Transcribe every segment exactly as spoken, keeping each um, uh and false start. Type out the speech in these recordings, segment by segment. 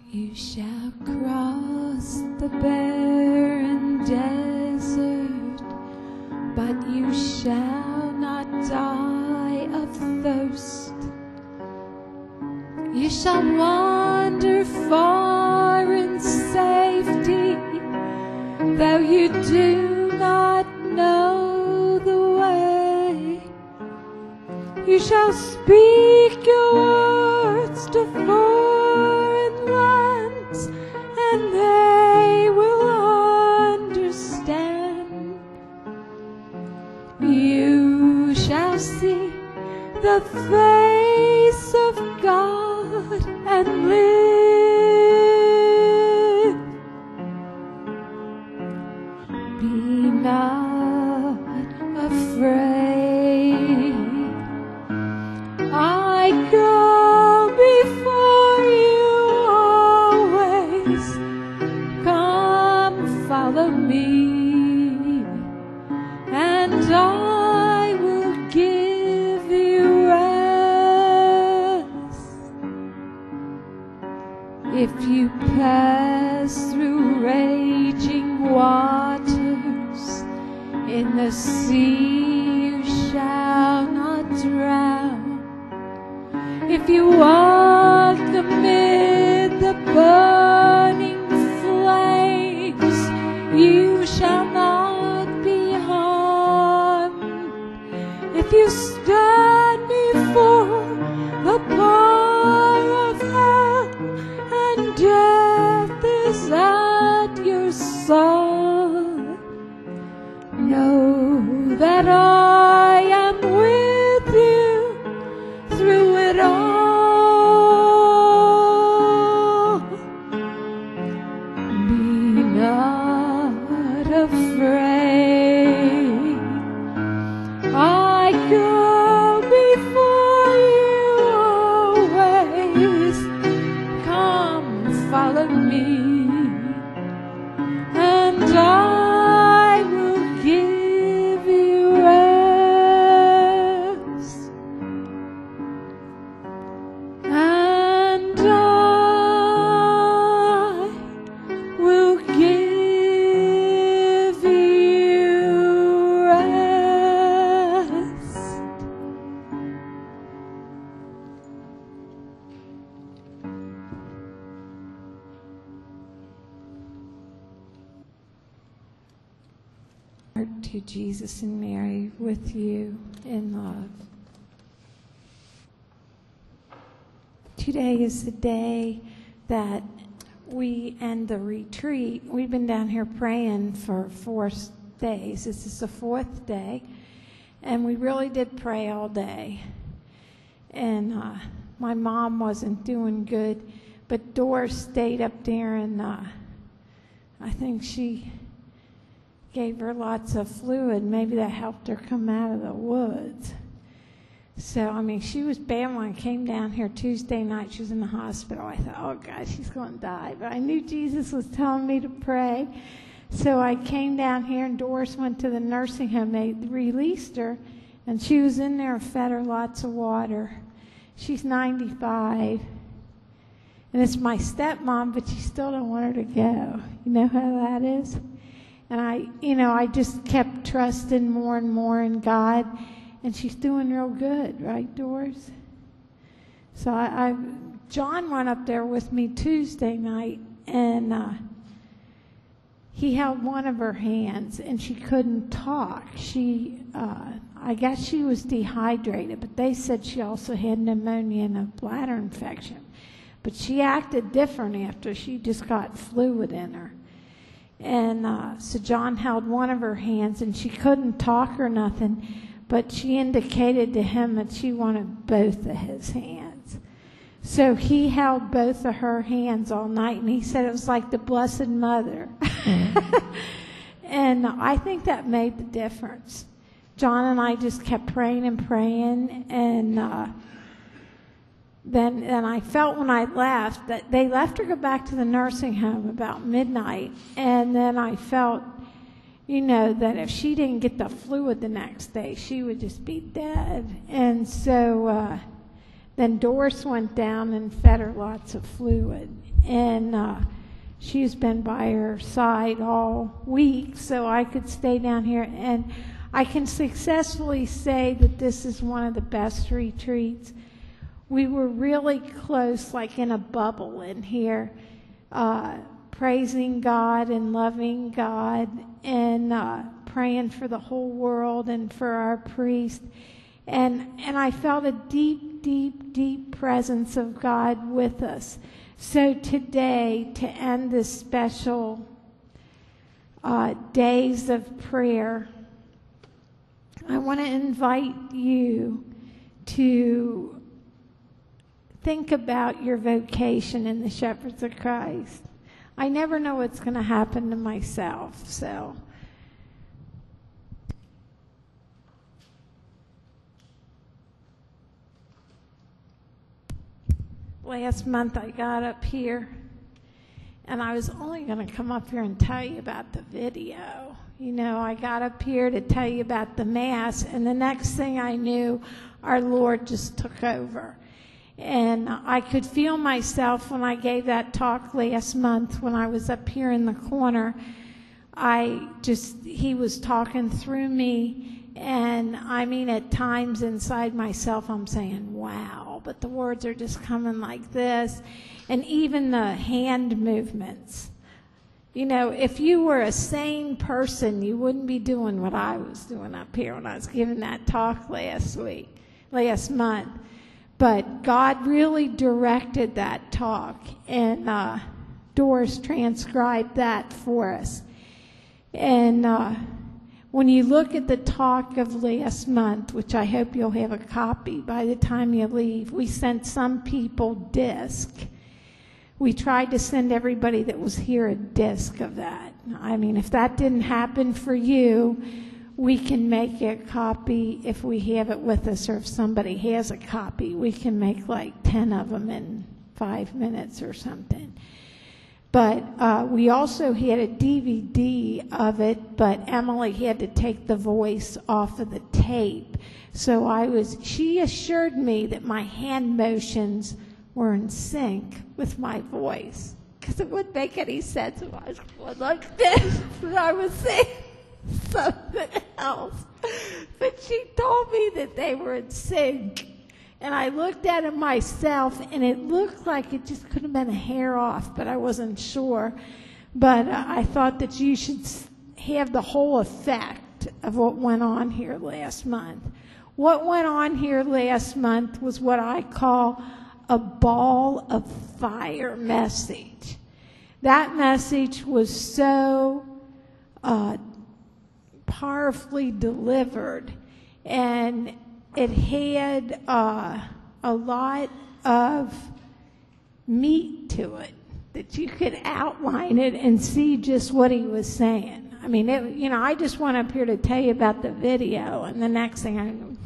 You shall cross the barren desert, but you shall not die of thirst. You shall wander far in safety, though you do not know the way. You shall speak your words to foreign lands, and they will understand. You shall see the face of God and live. Be not afraid. I go before you always. Come, follow me, and I will give you rest. If you pass through raging waters, in the sea you shall not drown. If you walk amid the burning flames, you shall not be harmed. If you stand before the bar of hell, and death is at your side, know that I am with you through it all. Be not afraid. I go before you always. Come, follow me, and I will give you rest. And I will give you rest. To Jesus and Mary with you in love. Today is the day that we end the retreat. We've been down here praying for four days. This is the fourth day, and we really did pray all day. And uh, my mom wasn't doing good, but Doris stayed up there, and uh, I think she gave her lots of fluid. Maybe that helped her come out of the woods. So, I mean, she was bad when I came down here Tuesday night. She was in the hospital. I thought, oh, God, she's going to die. But I knew Jesus was telling me to pray. So I came down here, and Doris went to the nursing home. They released her, and she was in there and fed her lots of water. She's ninety-five. And it's my stepmom, but you still don't want her to go. You know how that is? And I, you know, I just kept trusting more and more in God, and she's doing real good, right, Doris? So I, I John went up there with me Tuesday night, and uh, he held one of her hands, and she couldn't talk. She, uh, I guess she was dehydrated, but they said she also had pneumonia and a bladder infection. But she acted different after. She just got fluid in her. And uh, so John held one of her hands, and she couldn't talk or nothing, but she indicated to him that she wanted both of his hands. So he held both of her hands all night, and he said it was like the Blessed Mother. And I think that made the difference. John and I just kept praying and praying, and uh, then and I felt when I left that they left her go back to the nursing home about midnight, and then I felt, you know, that if she didn't get the fluid the next day, she would just be dead. And so uh, Then Doris went down and fed her lots of fluid. And uh, she's been by her side all week, so I could stay down here. And I can successfully say that this is one of the best retreats. We were really close, like in a bubble in here, uh, praising God and loving God and uh, praying for the whole world and for our priest. And, and I felt a deep, deep, deep presence of God with us. So today, to end this special uh, days of prayer, I want to invite you to think about your vocation in the Shepherds of Christ. I never know what's going to happen to myself, so. Last month I got up here, and I was only going to come up here and tell you about the video. You know, I got up here to tell you about the Mass, and the next thing I knew, our Lord just took over. And I could feel myself when I gave that talk last month when I was up here in the corner. I just, he was talking through me, and I mean, at times inside myself, I'm saying, wow, but the words are just coming like this. And even the hand movements. You know, if you were a sane person, you wouldn't be doing what I was doing up here when I was giving that talk last week, last month. But God really directed that talk, and uh, Doris transcribed that for us. And uh, when you look at the talk of last month, which I hope you'll have a copy by the time you leave, we sent some people disc. We tried to send everybody that was here a disc of that. I mean, if that didn't happen for you, we can make a copy if we have it with us, or if somebody has a copy, we can make like ten of them in five minutes or something. But uh, we also had a D V D of it, but Emily had to take the voice off of the tape. So I was, she assured me that my hand motions were in sync with my voice, because it wouldn't make any sense if I was going like this and I was saying something else. But she told me that they were in sync. And I looked at it myself, and it looked like it just could have been a hair off, but I wasn't sure. But uh, I thought that you should have the whole effect of what went on here last month. What went on here last month was what I call a ball of fire message. That message was so uh, powerfully delivered, and it had uh, a lot of meat to it, that you could outline it and see just what he was saying. I mean, it, you know, I just went up here to tell you about the video, and the next thing I knew.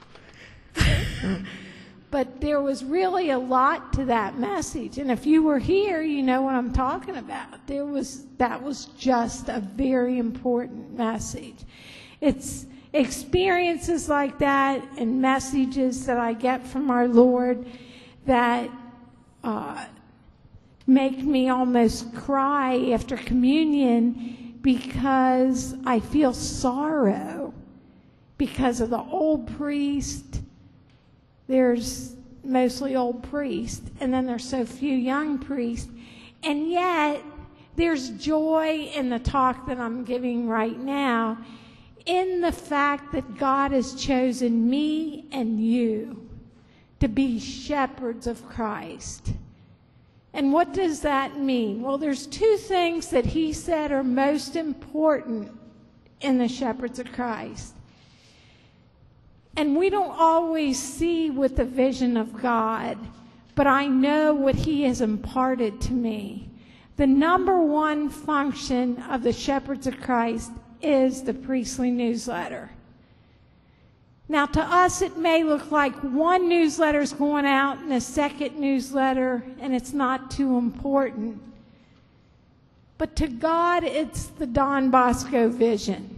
But there was really a lot to that message. And if you were here, you know what I'm talking about. There was, that was just a very important message. It's experiences like that and messages that I get from our Lord that uh, make me almost cry after communion, because I feel sorrow because of the old priest. There's mostly old priests, and then there's so few young priests. And yet, there's joy in the talk that I'm giving right now, in the fact that God has chosen me and you to be shepherds of Christ. And what does that mean? Well, there's two things that he said are most important in the shepherds of Christ. And we don't always see with the vision of God, but I know what he has imparted to me. The number one function of the Shepherds of Christ is the priestly newsletter. Now, to us, it may look like one newsletter is going out and a second newsletter, and it's not too important. But to God, it's the Don Bosco vision.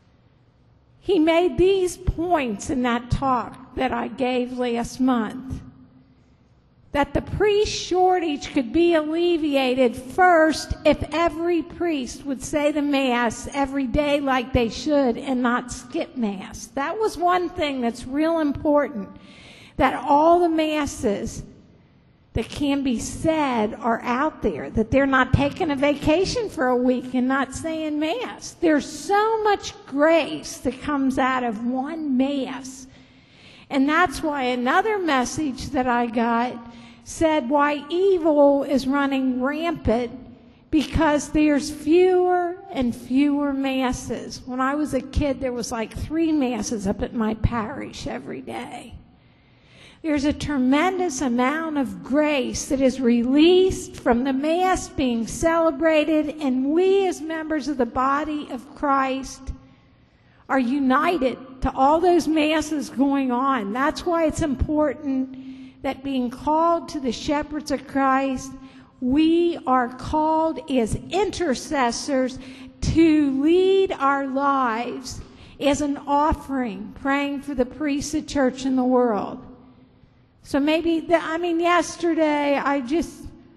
He made these points in that talk that I gave last month. that the priest shortage could be alleviated first if every priest would say the Mass every day like they should and not skip Mass. That was one thing that's real important, that all the Masses that can be said are out there, that they're not taking a vacation for a week and not saying Mass. There's so much grace that comes out of one Mass. And that's why another message that I got said why evil is running rampant, because there's fewer and fewer Masses. When I was a kid, there was like three Masses up at my parish every day. There's a tremendous amount of grace that is released from the Mass being celebrated, and we as members of the body of Christ are united to all those Masses going on. That's why it's important that being called to the shepherds of Christ, we are called as intercessors to lead our lives as an offering, praying for the priests, the church, and the world. So maybe, the, I mean, yesterday I just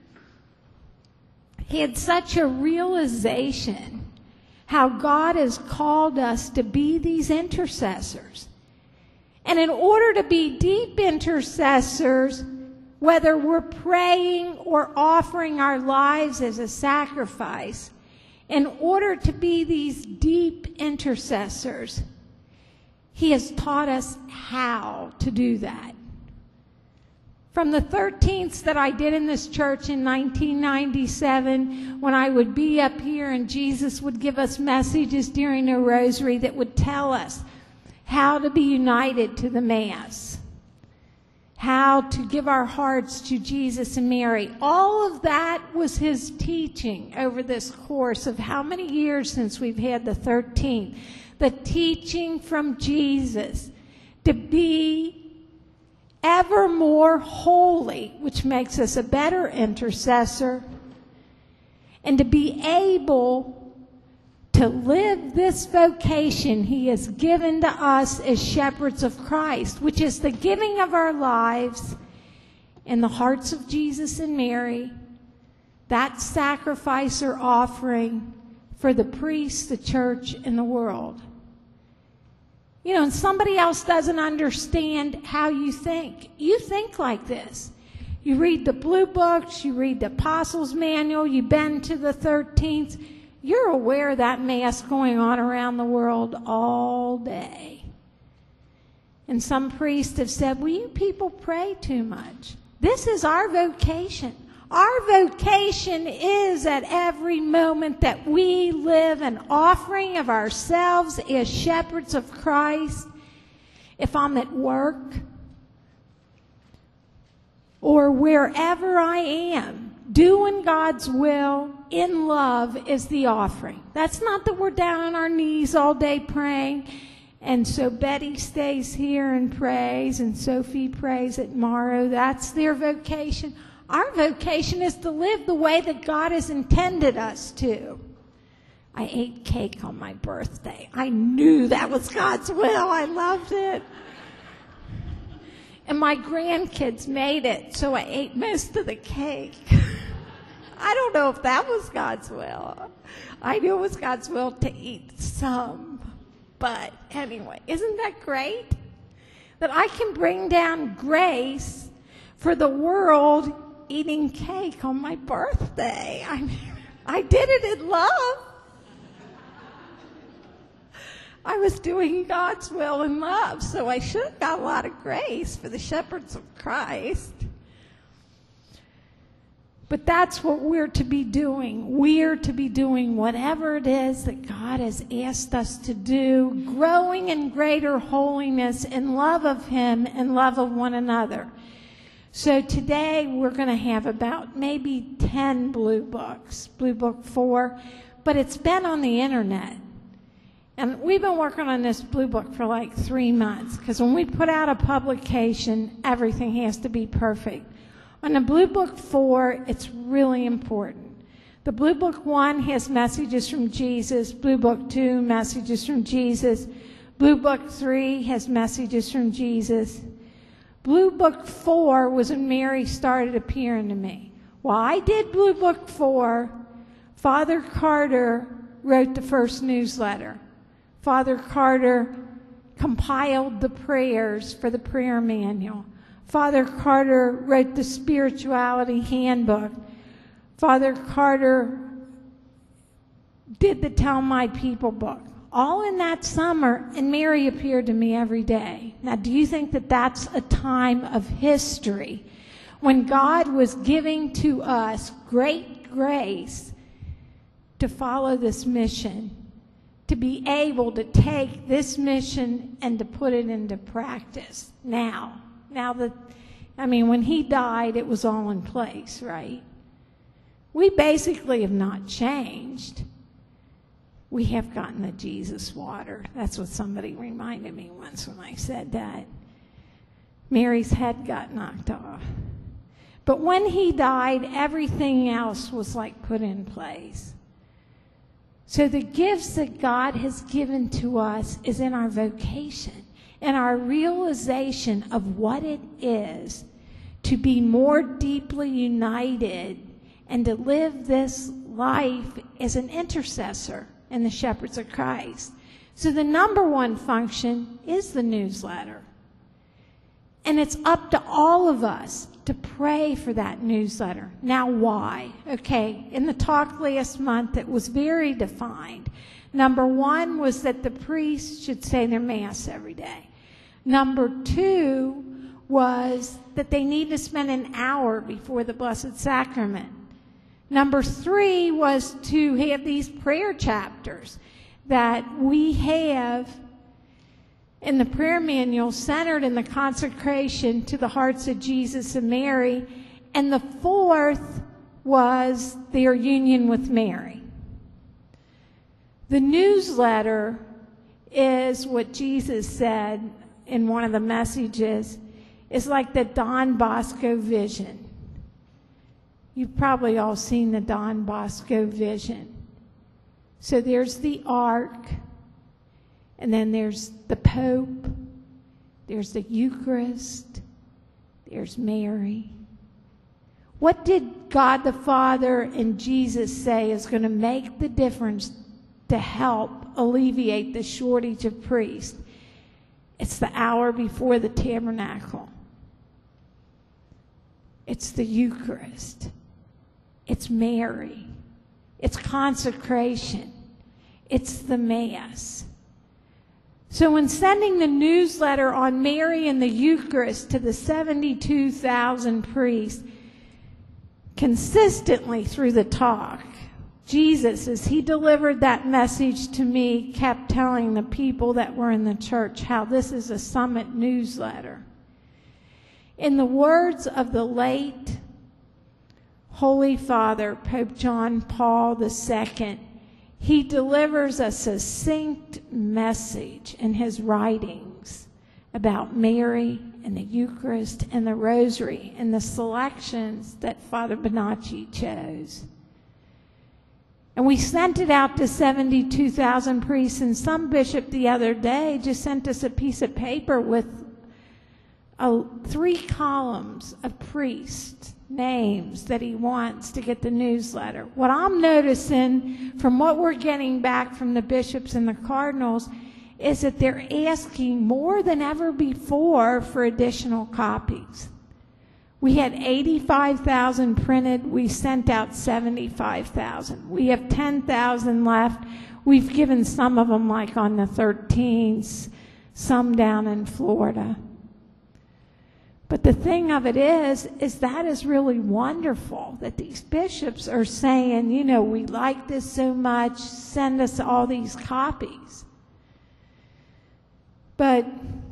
had such a realization how God has called us to be these intercessors. And in order to be deep intercessors, whether we're praying or offering our lives as a sacrifice, in order to be these deep intercessors, He has taught us how to do that. From the thirteenths that I did in this church in nineteen ninety-seven, when I would be up here and Jesus would give us messages during the rosary that would tell us how to be united to the Mass, how to give our hearts to Jesus and Mary. All of that was His teaching over this course of how many years since we've had the thirteenth. The teaching from Jesus to be ever more holy, which makes us a better intercessor, and to be able to live this vocation He has given to us as shepherds of Christ, which is the giving of our lives in the hearts of Jesus and Mary, that sacrifice or offering for the priests, the church, and the world. You know, and somebody else doesn't understand how you think. You think like this. You read the blue books, you read the Apostles' Manual, you've been to the thirteenth. You're aware of that Mass going on around the world all day. And some priests have said, well, you people pray too much. This is our vocation. Our vocation is at every moment that we live an offering of ourselves as shepherds of Christ. If I'm at work or wherever I am, doing God's will in love is the offering. That's not that we're down on our knees all day praying, and so Betty stays here and prays, and Sophie prays at Morrow. That's their vocation. Our vocation is to live the way that God has intended us to. I ate cake on my birthday. I knew that was God's will. I loved it. And my grandkids made it, so I ate most of the cake. I don't know if that was God's will. I knew it was God's will to eat some. But anyway, isn't that great? That I can bring down grace for the world eating cake on my birthday. I mean, I did it in love. I was doing God's will in love, so I should have got a lot of grace for the shepherds of Christ. But that's what we're to be doing. We're to be doing whatever it is that God has asked us to do, growing in greater holiness in love of Him and love of one another. So today we're going to have about maybe ten blue books, Blue Book four, but it's been on the internet. And we've been working on this blue book for like three months because when we put out a publication, everything has to be perfect. On the Blue Book four, it's really important. The Blue Book one has messages from Jesus. Blue Book two, messages from Jesus. Blue Book three has messages from Jesus. Blue Book four was when Mary started appearing to me. While I did Blue Book four, Father Carter wrote the first newsletter. Father Carter compiled the prayers for the prayer manual. Father Carter wrote the spirituality handbook. Father Carter did the Tell My People book. All in that summer, and Mary appeared to me every day. Now, do you think that that's a time of history when God was giving to us great grace to follow this mission, to be able to take this mission and to put it into practice now? Now that, I mean, when he died, it was all in place, right? We basically have not changed. We have gotten the Jesus water. That's what somebody reminded me once when I said that. Mary's head got knocked off. But when he died, everything else was like put in place. So the gifts that God has given to us is in our vocation and our realization of what it is to be more deeply united and to live this life as an intercessor and the shepherds of Christ. So the number one function is the newsletter. And it's up to all of us to pray for that newsletter. Now, why? Okay, in the talk last month, it was very defined. Number one was that the priests should say their Mass every day. Number two was that they need to spend an hour before the Blessed Sacrament. Number three was to have these prayer chapters that we have in the prayer manual centered in the consecration to the hearts of Jesus and Mary. And the fourth was their union with Mary. The newsletter is what Jesus said in one of the messages, is like the Don Bosco vision. You've probably all seen the Don Bosco vision. So there's the ark, and then there's the Pope, there's the Eucharist, there's Mary. What did God the Father and Jesus say is going to make the difference to help alleviate the shortage of priests? It's the hour before the tabernacle. It's the Eucharist. It's Mary. It's consecration. It's the Mass. So in sending the newsletter on Mary and the Eucharist to the seventy-two thousand priests, consistently through the talk, Jesus, as he delivered that message to me, kept telling the people that were in the church how this is a summit newsletter. In the words of the late Holy Father, Pope John Paul the Second, he delivers a succinct message in his writings about Mary and the Eucharist and the Rosary and the selections that Father Bonacci chose. And we sent it out to seventy-two thousand priests, and some bishop the other day just sent us a piece of paper with a, three columns of priests' names that he wants to get the newsletter. What I'm noticing from what we're getting back from the bishops and the cardinals is that they're asking more than ever before for additional copies. We had eighty-five thousand printed. We sent out seventy-five thousand. We have ten thousand left. We've given some of them like on the thirteenth, some down in Florida. But the thing of it is, is that is really wonderful that these bishops are saying, you know, we like this so much, send us all these copies. But,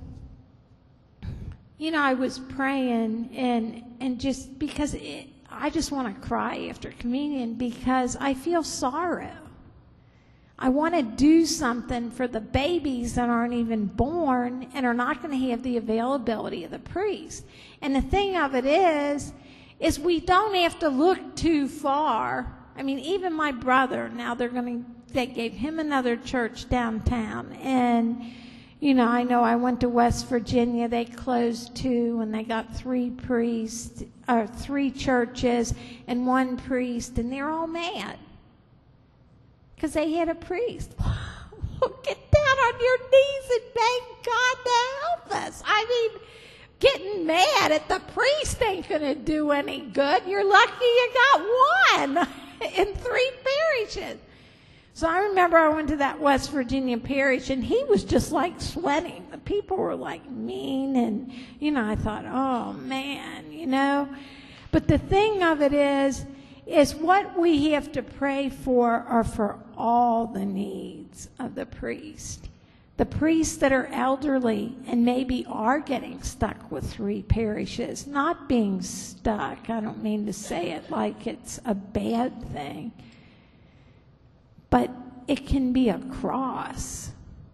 you know, I was praying and, and just because it, I just want to cry after communion because I feel sorrow. I want to do something for the babies that aren't even born and are not going to have the availability of the priest. And the thing of it is, is we don't have to look too far. I mean, even my brother, now they're going to, they gave him another church downtown. And, You know, I know I went to West Virginia. They closed two, and they got three priests, or three churches, and one priest, and they're all mad because they had a priest. Get down on your knees and beg God to help us. I mean, getting mad at the priest ain't going to do any good. You're lucky you got one in three parishes. So I remember I went to that West Virginia parish, and he was just like sweating. The people were like mean, and, you know, I thought, oh, man, you know. But the thing of it is, is what we have to pray for are for all the needs of the priest. The priests that are elderly and maybe are getting stuck with three parishes, not being stuck. I don't mean to say it like it's a bad thing. But it can be a cross.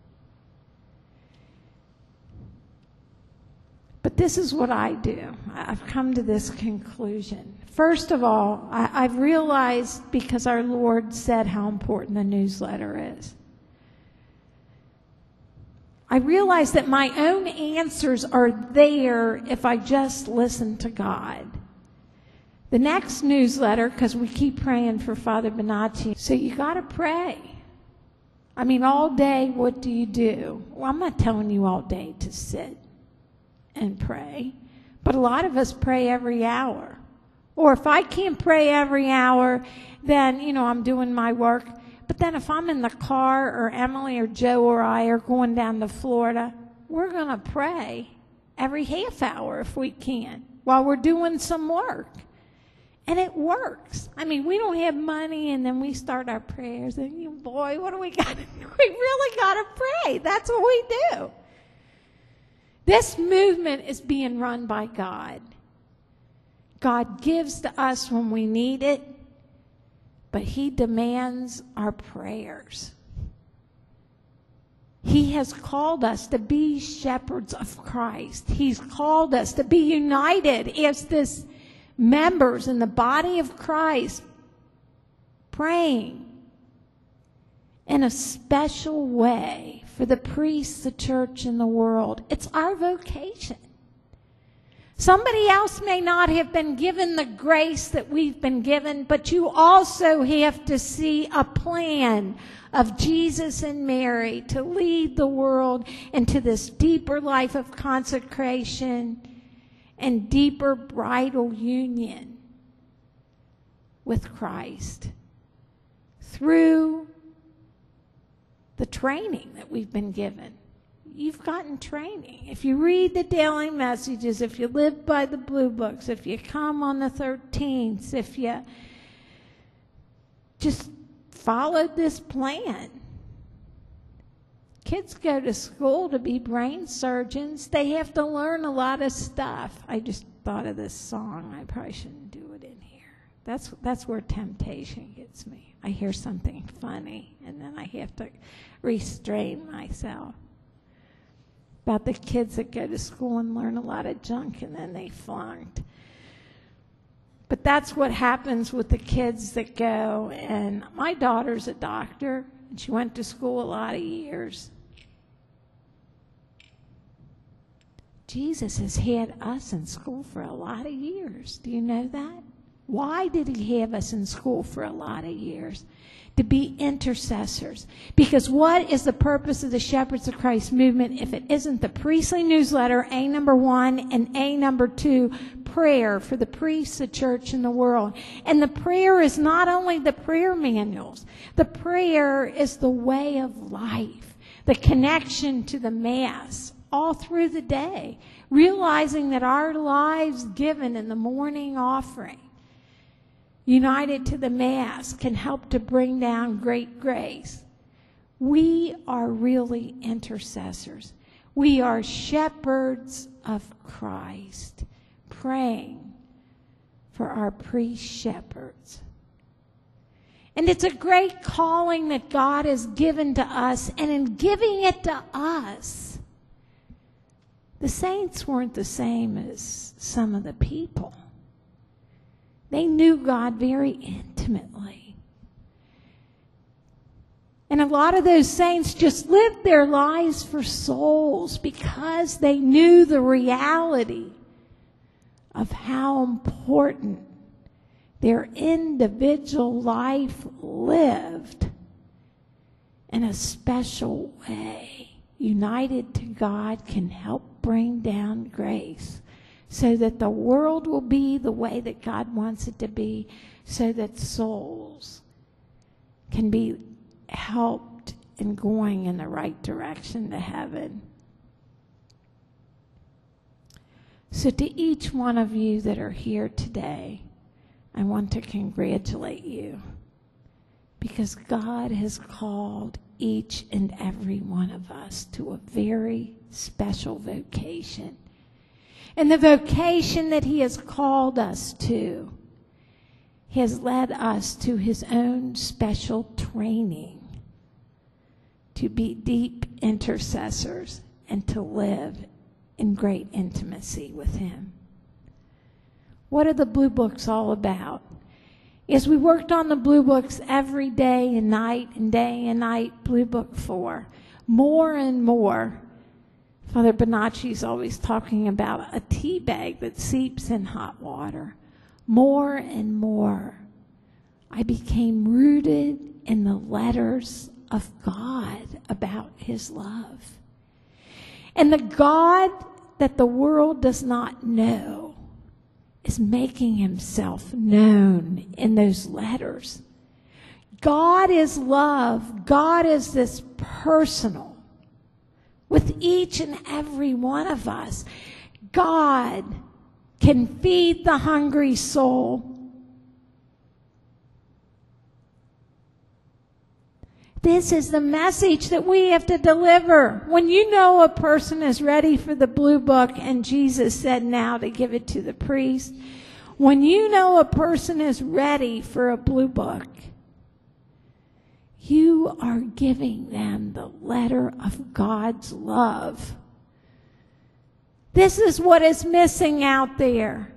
But this is what I do. I've come to this conclusion. First of all, I, I've realized, because our Lord said how important the newsletter is, I realize that my own answers are there if I just listen to God. The next newsletter, because we keep praying for Father Bonacci, so you got to pray. I mean, all day, what do you do? Well, I'm not telling you all day to sit and pray, but a lot of us pray every hour. Or if I can't pray every hour, then, you know, I'm doing my work. But then if I'm in the car, or Emily or Joe or I are going down to Florida, we're going to pray every half hour if we can while we're doing some work. And it works. I mean, we don't have money, and then we start our prayers, and you, boy, what do we got to do? We really got to pray. That's what we do. This movement is being run by God. God gives to us when we need it, but He demands our prayers. He has called us to be shepherds of Christ. He's called us to be united as this members in the body of Christ, praying in a special way for the priests, the church, and the world. It's our vocation. Somebody else may not have been given the grace that we've been given, but you also have to see a plan of Jesus and Mary to lead the world into this deeper life of consecration and deeper bridal union with Christ through the training that we've been given. You've gotten training. If you read the daily messages, if you live by the blue books, if you come on the thirteenth, if you just followed this plan. Kids go to school to be brain surgeons. They have to learn a lot of stuff. I just thought of this song. I probably shouldn't do it in here. That's that's where temptation gets me. I hear something funny, and then I have to restrain myself. About the kids that go to school and learn a lot of junk, and then they flunked. But that's what happens with the kids that go. And my daughter's a doctor, and she went to school a lot of years. Jesus has had us in school for a lot of years. Do you know that? Why did He have us in school for a lot of years? To be intercessors. Because what is the purpose of the Shepherds of Christ movement if it isn't the priestly newsletter, A number one, and A number two, prayer for the priests, the church, and the world. And the prayer is not only the prayer manuals. The prayer is the way of life, the connection to the Mass all through the day, realizing that our lives given in the morning offering, united to the Mass, can help to bring down great grace. We are really intercessors. We are shepherds of Christ, praying for our priest shepherds. And it's a great calling that God has given to us, and in giving it to us, the saints weren't the same as some of the people. They knew God very intimately. And a lot of those saints just lived their lives for souls because they knew the reality of how important their individual life lived in a special way. United to God can help bring down grace so that the world will be the way that God wants it to be, so that souls can be helped in going in the right direction to heaven. So to each one of you that are here today, I want to congratulate you, because God has called each and every one of us to a very special vocation. And the vocation that he has called us to has led us to his own special training to be deep intercessors and to live in great intimacy with him. What are the Blue Books all about? As we worked on the Blue Books every day and night and day and night, Blue Book four, more and more, Father Bonacci's always talking about a tea bag that seeps in hot water. More and more, I became rooted in the letters of God about his love. And the God that the world does not know is making himself known in those letters. God is love. God is this personal with each and every one of us. God can feed the hungry soul. This is the message that we have to deliver. When you know a person is ready for the Blue Book, and Jesus said now to give it to the priest, when you know a person is ready for a Blue Book, you are giving them the letter of God's love. This is what is missing out there.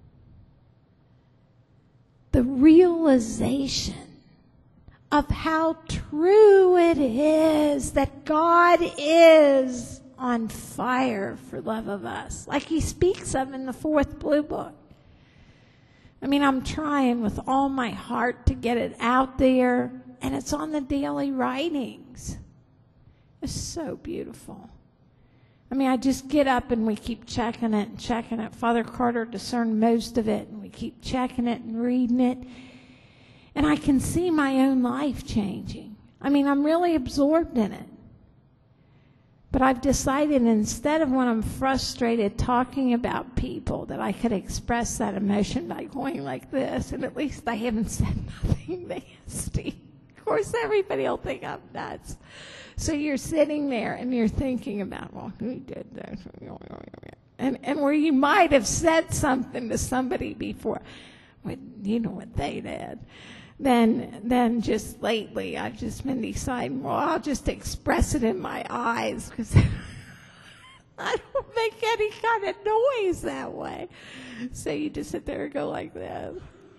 The realization of how true it is that God is on fire for love of us, like he speaks of in the fourth Blue Book. I mean, I'm trying with all my heart to get it out there, and it's on the daily writings. It's so beautiful. I mean, I just get up and we keep checking it and checking it. Father Carter discerned most of it, and we keep checking it and reading it. And I can see my own life changing. I mean, I'm really absorbed in it. But I've decided, instead of when I'm frustrated talking about people, that I could express that emotion by going like this, and at least I haven't said nothing nasty. Of course, everybody will think I'm nuts. So you're sitting there and you're thinking about, well, who did that? And, and where you might have said something to somebody before, well, you know what they did. Then, then just lately, I've just been deciding, well, I'll just express it in my eyes, because I don't make any kind of noise that way. So you just sit there and go like this.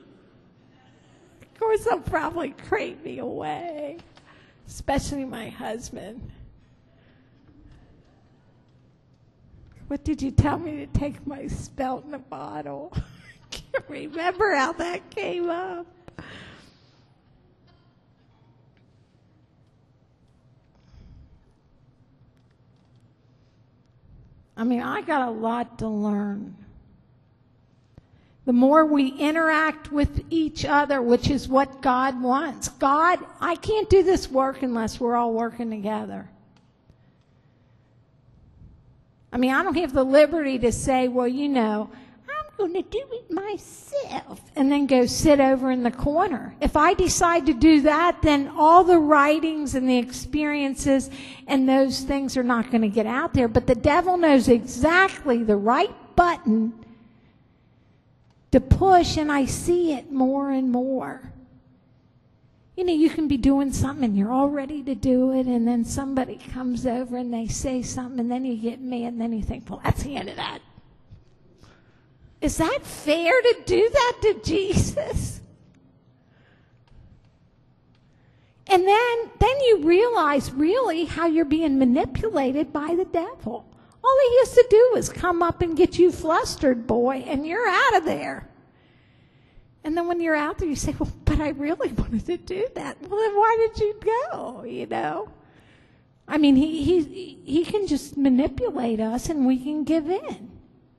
Of course, they'll probably crate me away, especially my husband. What did you tell me to take my spelt in a bottle? I can't remember how that came up. I mean, I got a lot to learn. The more we interact with each other, which is what God wants. God, I can't do this work unless we're all working together. I mean, I don't have the liberty to say, well, you know, I'm going to do it myself, and then go sit over in the corner. If I decide to do that, then all the writings and the experiences and those things are not going to get out there. But the devil knows exactly the right button to push, and I see it more and more. You know, you can be doing something and you're all ready to do it, and then somebody comes over and they say something, and then you get mad, and then you think, well, that's the end of that. Is that fair to do that to Jesus? And then, then you realize really how you're being manipulated by the devil. All he has to do is come up and get you flustered, boy, and you're out of there. And then when you're out there, you say, well, but I really wanted to do that. Well, then why did you go, you know? I mean, he, he, he can just manipulate us and we can give in.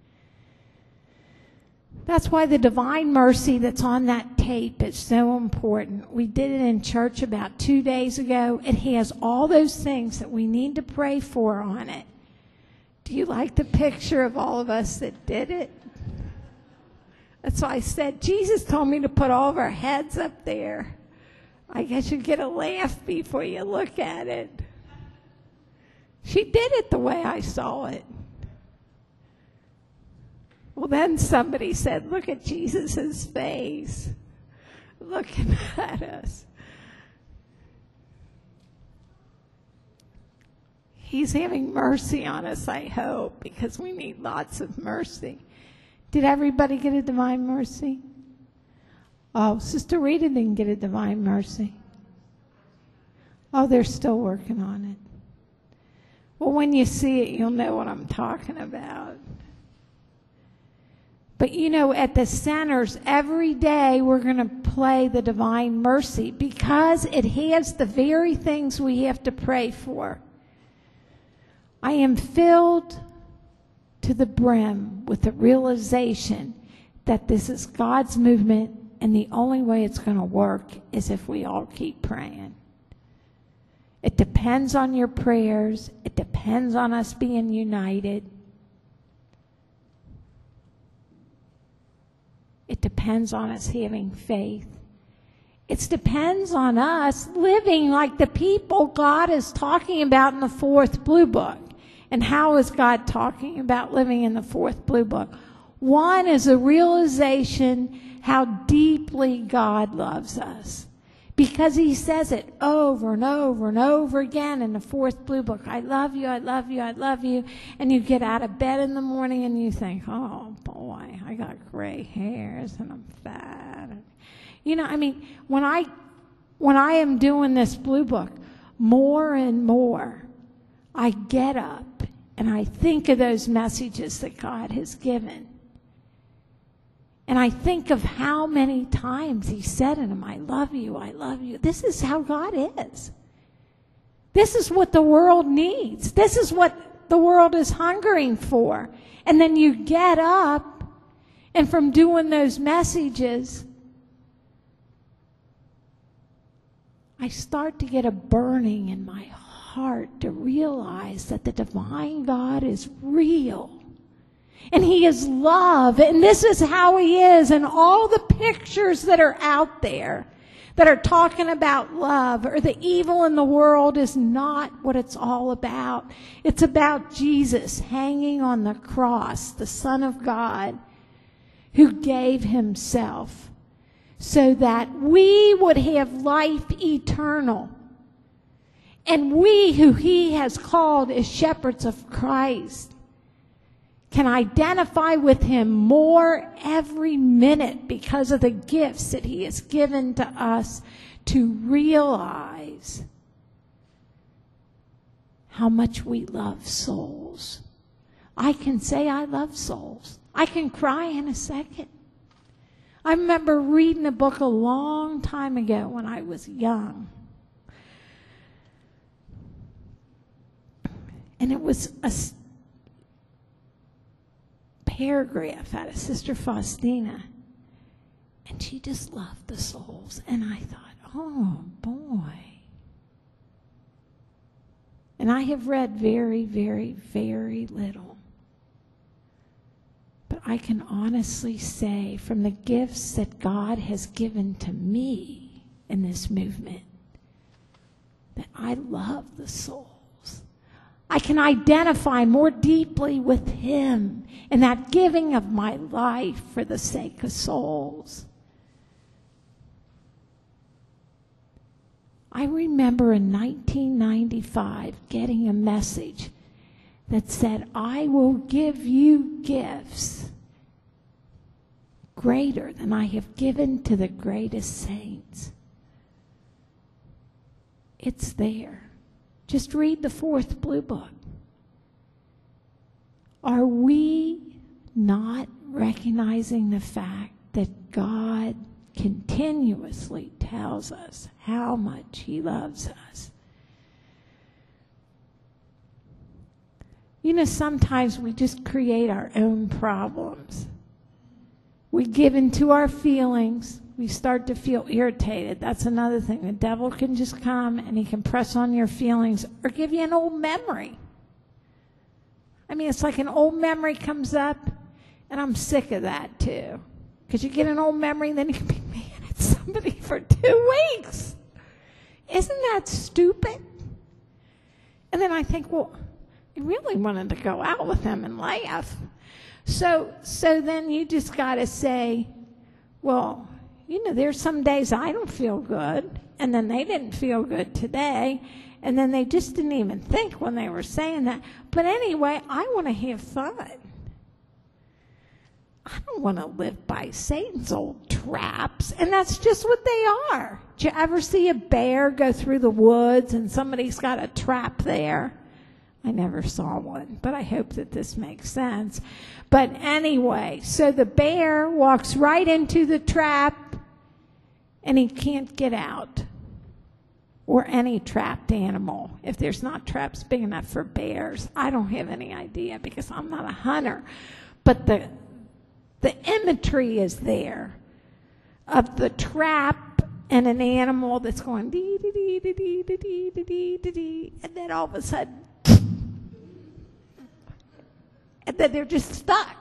That's why the divine mercy that's on that tape is so important. We did it in church about two days ago. It has all those things that we need to pray for on it. Do you like the picture of all of us that did it? That's why I said, Jesus told me to put all of our heads up there. I guess you get a laugh before you look at it. She did it the way I saw it. Well, then somebody said, look at Jesus' face, looking at us. He's having mercy on us, I hope, because we need lots of mercy. Did everybody get a divine mercy? Oh, Sister Rita didn't get a divine mercy. Oh, they're still working on it. Well, when you see it, you'll know what I'm talking about. But, you know, at the centers, every day we're going to play the divine mercy because it has the very things we have to pray for. I am filled to the brim with the realization that this is God's movement, and the only way it's going to work is if we all keep praying. It depends on your prayers. It depends on us being united. It depends on us having faith. It depends on us living like the people God is talking about in the fourth Blue Book. And how is God talking about living in the fourth Blue Book? One is a realization how deeply God loves us. Because he says it over and over and over again in the fourth Blue Book. I love you, I love you, I love you. And you get out of bed in the morning and you think, oh boy, I got gray hairs and I'm fat. You know, I mean, when I, when I am doing this Blue Book, more and more, I get up and I think of those messages that God has given. And I think of how many times he said in them, I love you, I love you. This is how God is. This is what the world needs. This is what the world is hungering for. And then you get up, and from doing those messages, I start to get a burning in my heart to realize that the divine God is real. And he is love, and this is how he is. And all the pictures that are out there that are talking about love or the evil in the world is not what it's all about. It's about Jesus hanging on the cross, the Son of God, who gave himself so that we would have life eternal. And we who he has called as shepherds of Christ can identify with him more every minute because of the gifts that he has given to us to realize how much we love souls. I can say I love souls. I can cry in a second. I remember reading a book a long time ago when I was young. And it was a paragraph out of Sister Faustina, and she just loved the souls. And I thought, oh boy. And I have read very, very, very little. But I can honestly say from the gifts that God has given to me in this movement that I love the soul. I can identify more deeply with him in that giving of my life for the sake of souls. I remember in nineteen ninety-five getting a message that said, I will give you gifts greater than I have given to the greatest saints. It's there. Just read the fourth blue book. Are we not recognizing the fact that God continuously tells us how much he loves us? You know, sometimes we just create our own problems. We give into our feelings. We start to feel irritated. That's another thing. The devil can just come and he can press on your feelings or give you an old memory. I mean, it's like an old memory comes up, and I'm sick of that too. Because you get an old memory, and then you can be mad at somebody for two weeks. Isn't that stupid? And then I think, well, I really wanted to go out with him and laugh. So, so then you just got to say, well, you know, there's some days I don't feel good, and then they didn't feel good today, and then they just didn't even think when they were saying that. But anyway, I want to have fun. I don't want to live by Satan's old traps, and that's just what they are. Did you ever see a bear go through the woods and somebody's got a trap there? I never saw one, but I hope that this makes sense. But anyway, so the bear walks right into the trap, and he can't get out. Or any trapped animal, if there's not traps big enough for bears. I don't have any idea because I'm not a hunter. But the the imagery is there of the trap and an animal that's going dee dee dee dee dee dee dee dee dee dee, and then all of a sudden, and then they're just stuck.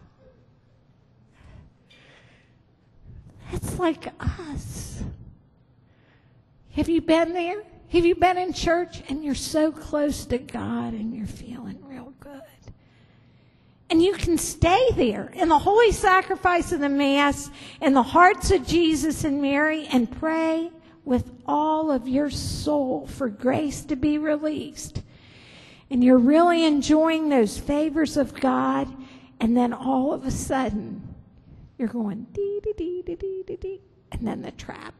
That's like us. Have you been there? Have you been in church and you're so close to God and you're feeling real good? And you can stay there in the holy sacrifice of the Mass, in the hearts of Jesus and Mary, and pray with all of your soul for grace to be released. And you're really enjoying those favors of God, and then all of a sudden, you're going dee dee dee dee dee dee dee, and then the trap.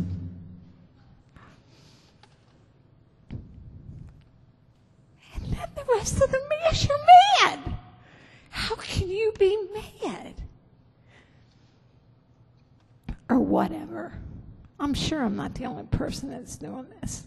And then the rest of the Mass, you're mad. How can you be mad? Or whatever. I'm sure I'm not the only person that's doing this.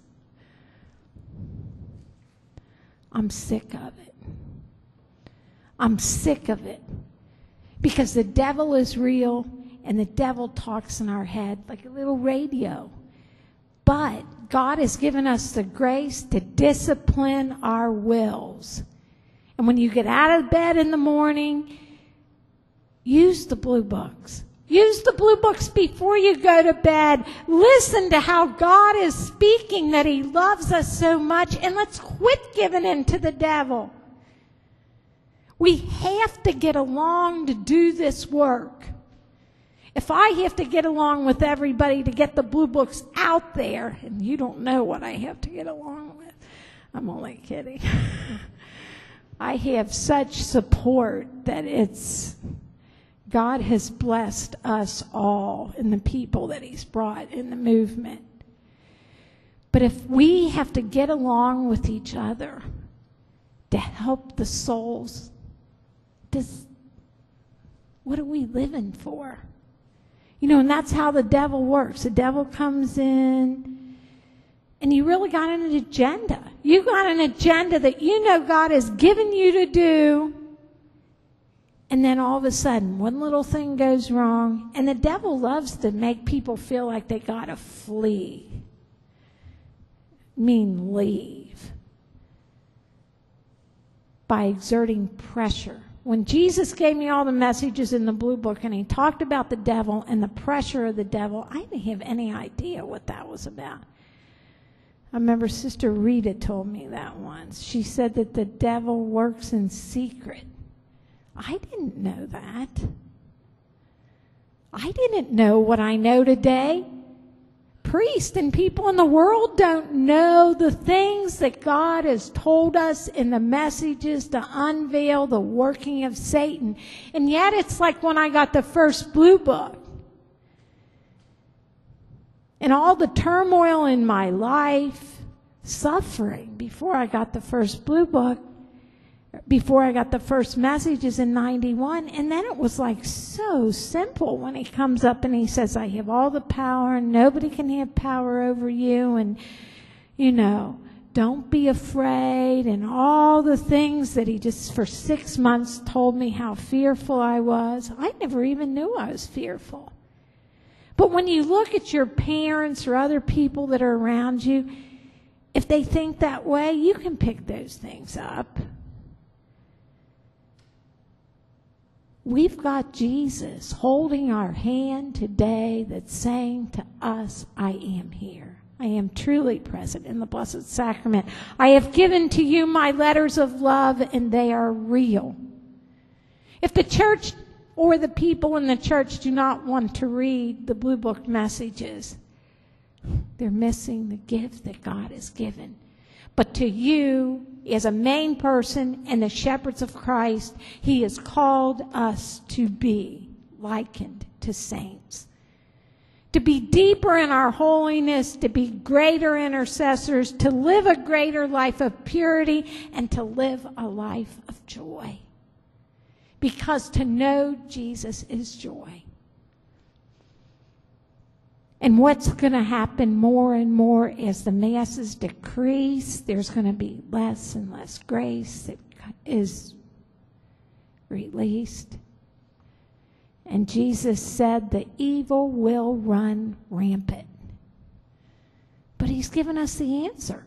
I'm sick of it. I'm sick of it. Because the devil is real, and the devil talks in our head like a little radio. But God has given us the grace to discipline our wills. And when you get out of bed in the morning, use the blue books. Use the blue books before you go to bed. Listen to how God is speaking, that he loves us so much, and let's quit giving in to the devil. We have to get along to do this work. If I have to get along with everybody to get the blue books out there, and you don't know what I have to get along with, I'm only kidding. I have such support that it's, God has blessed us all and the people that he's brought in the movement. But if we have to get along with each other to help the souls, does, what are we living for? You know, and that's how the devil works. The devil comes in, and you really got an agenda. You got an agenda that you know God has given you to do, and then all of a sudden, one little thing goes wrong, and the devil loves to make people feel like they got to flee. Mean leave. By exerting pressure. When Jesus gave me all the messages in the blue book and he talked about the devil and the pressure of the devil, I didn't have any idea what that was about. I remember Sister Rita told me that once. She said that the devil works in secret. I didn't know that. I didn't know what I know today. Priests and people in the world don't know the things that God has told us in the messages to unveil the working of Satan. And yet it's like when I got the first blue book. And all the turmoil in my life, suffering before I got the first Blue Book, before I got the first messages in ninety-one. And then it was like so simple when he comes up and he says, I have all the power and nobody can have power over you. And, you know, don't be afraid, and all the things that he just for six months told me how fearful I was. I never even knew I was fearful. But when you look at your parents or other people that are around you, if they think that way, you can pick those things up. We've got Jesus holding our hand today that's saying to us, I am here. I am truly present in the Blessed Sacrament. I have given to you my letters of love, and they are real. If the church or the people in the church do not want to read the Blue Book messages, they're missing the gift that God has given. But to you, as a main person and the shepherds of Christ, he has called us to be likened to saints. To be deeper in our holiness, to be greater intercessors, to live a greater life of purity, and to live a life of joy. Because to know Jesus is joy. And what's going to happen more and more as the masses decrease, there's going to be less and less grace that is released. And Jesus said the evil will run rampant. But he's given us the answer.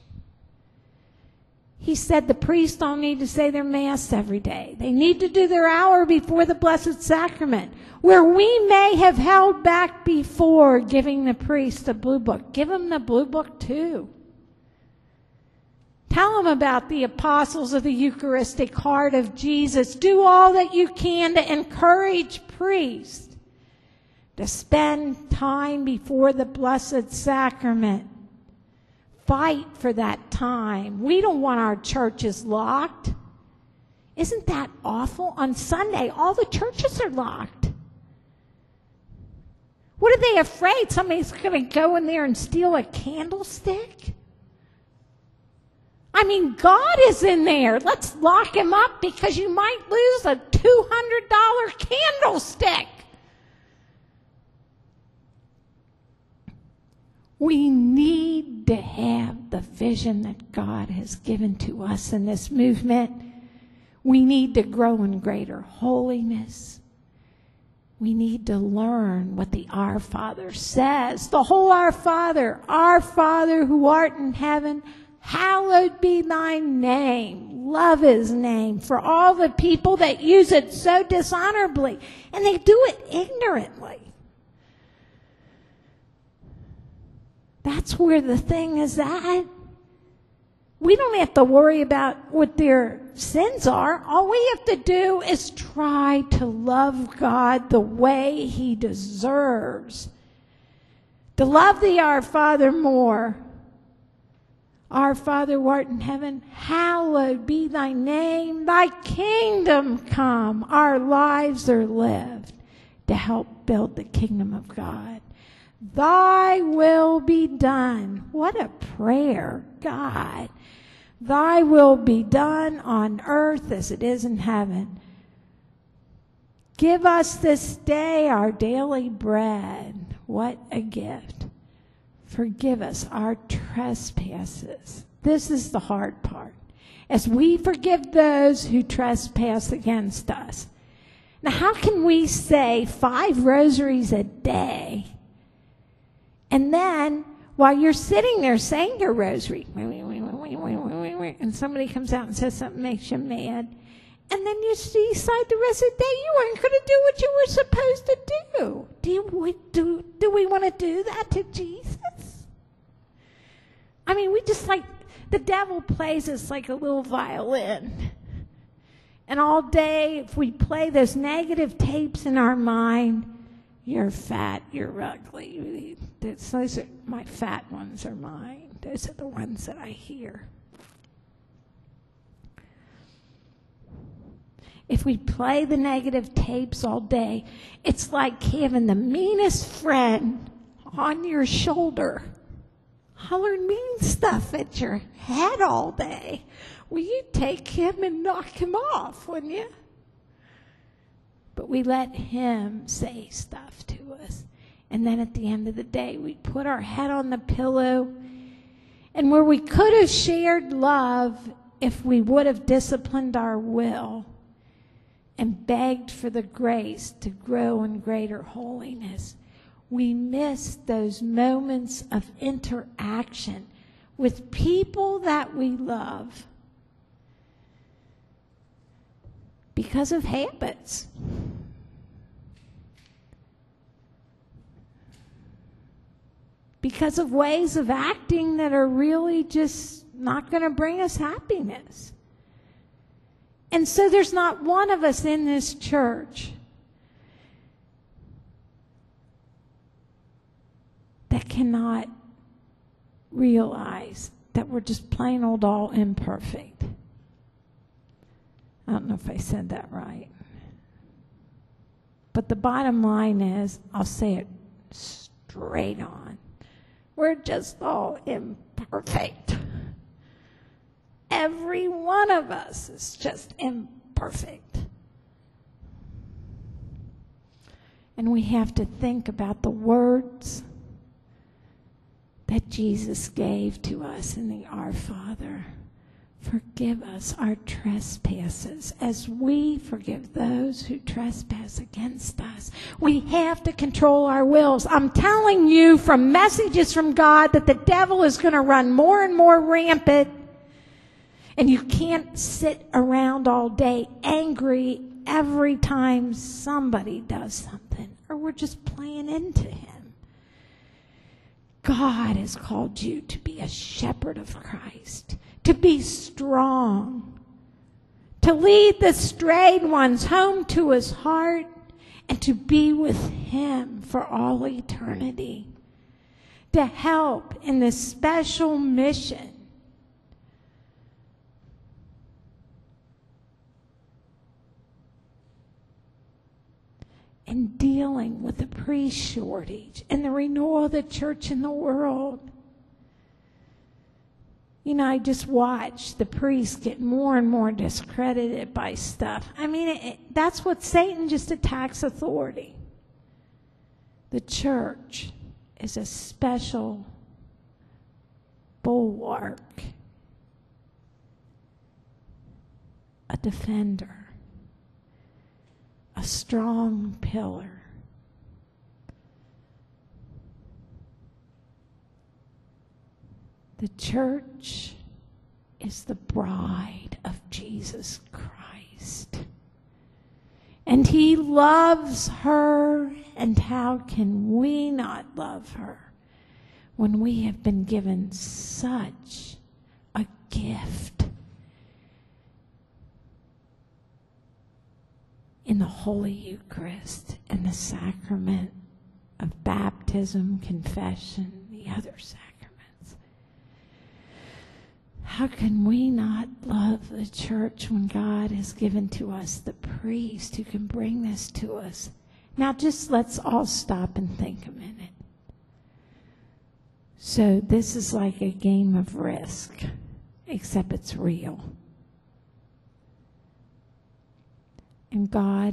He said the priests don't need to say their Mass every day. They need to do their hour before the Blessed Sacrament. Where we may have held back before giving the priest the Blue Book, give them the Blue Book too. Tell them about the apostles of the Eucharistic heart of Jesus. Do all that you can to encourage priests to spend time before the Blessed Sacrament. Fight for that time. We don't want our churches locked. Isn't that awful? On Sunday, all the churches are locked. What are they afraid? Somebody's going to go in there and steal a candlestick? I mean, God is in there. Let's lock him up because you might lose a two hundred dollars candlestick. We need to have the vision that God has given to us in this movement. We need to grow in greater holiness. We need to learn what the Our Father says. The whole Our Father, Our Father who art in heaven, hallowed be thy name. Love his name for all the people that use it so dishonorably. And they do it ignorantly. That's where the thing is at. We don't have to worry about what their sins are. All we have to do is try to love God the way he deserves. To love thee, our Father, more. Our Father who art in heaven, hallowed be thy name. Thy kingdom come. Our lives are lived to help build the kingdom of God. Thy will be done. What a prayer, God. Thy will be done on earth as it is in heaven. Give us this day our daily bread. What a gift. Forgive us our trespasses. This is the hard part. As we forgive those who trespass against us. Now, how can we say five rosaries a day? And then, while you're sitting there saying your rosary, and somebody comes out and says something makes you mad, and then you decide the rest of the day you weren't going to do what you were supposed to do. Do, you, do, do we want to do that to Jesus? I mean, we just like, the devil plays us like a little violin. And all day, if we play those negative tapes in our mind, you're fat, you're ugly. Those are, my fat ones are mine. Those are the ones that I hear. If we play the negative tapes all day, it's like having the meanest friend on your shoulder. hollering mean stuff at your head all day. Will you take him and knock him off, wouldn't you? But we let him say stuff to us. And then at the end of the day, we put our head on the pillow. And where we could have shared love if we would have disciplined our will and begged for the grace to grow in greater holiness, we missed those moments of interaction with people that we love because of habits. Because of ways of acting that are really just not going to bring us happiness. And so there's not one of us in this church that cannot realize that we're just plain old all imperfect. I don't know if I said that right. But the bottom line is, I'll say it straight on. We're just all imperfect. Every one of us is just imperfect. And we have to think about the words that Jesus gave to us in the Our Father. Forgive us our trespasses as we forgive those who trespass against us. We have to control our wills. I'm telling you from messages from God that the devil is going to run more and more rampant. And you can't sit around all day angry every time somebody does something, or we're just playing into him. God has called you to be a shepherd of Christ, to be strong, to lead the strayed ones home to his heart, and to be with him for all eternity, to help in this special mission. In dealing with the priest shortage and the renewal of the church in the world. You know, I just watch the priests get more and more discredited by stuff. I mean, it, it, that's what Satan just attacks authority. The church is a special bulwark, a defender, a strong pillar. The church is the bride of Jesus Christ. And he loves her, and how can we not love her when we have been given such a gift in the Holy Eucharist and the sacrament of baptism, confession, the other sacraments. How can we not love the church when God has given to us the priest who can bring this to us? Now just let's all stop and think a minute. So this is like a game of Risk, except it's real. And God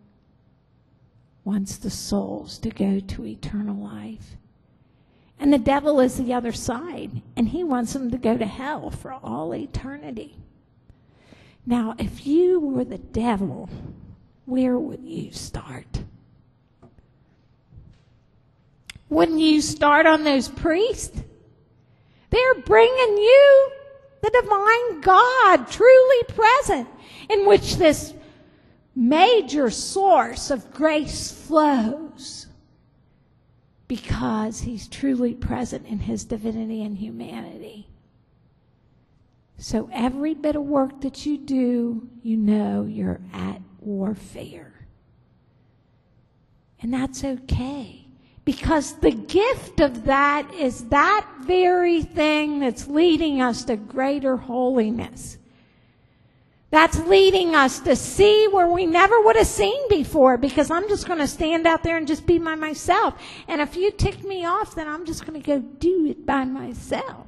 wants the souls to go to eternal life. And the devil is the other side, and he wants them to go to hell for all eternity. Now, if you were the devil, where would you start? Wouldn't you start on those priests? They're bringing you the divine God, truly present, in which this major source of grace flows, because he's truly present in his divinity and humanity. So every bit of work that you do, you know you're at warfare. And that's okay, because the gift of that is that very thing that's leading us to greater holiness. That's leading us to see where we never would have seen before, because I'm just going to stand out there and just be by myself. And if you tick me off, then I'm just going to go do it by myself.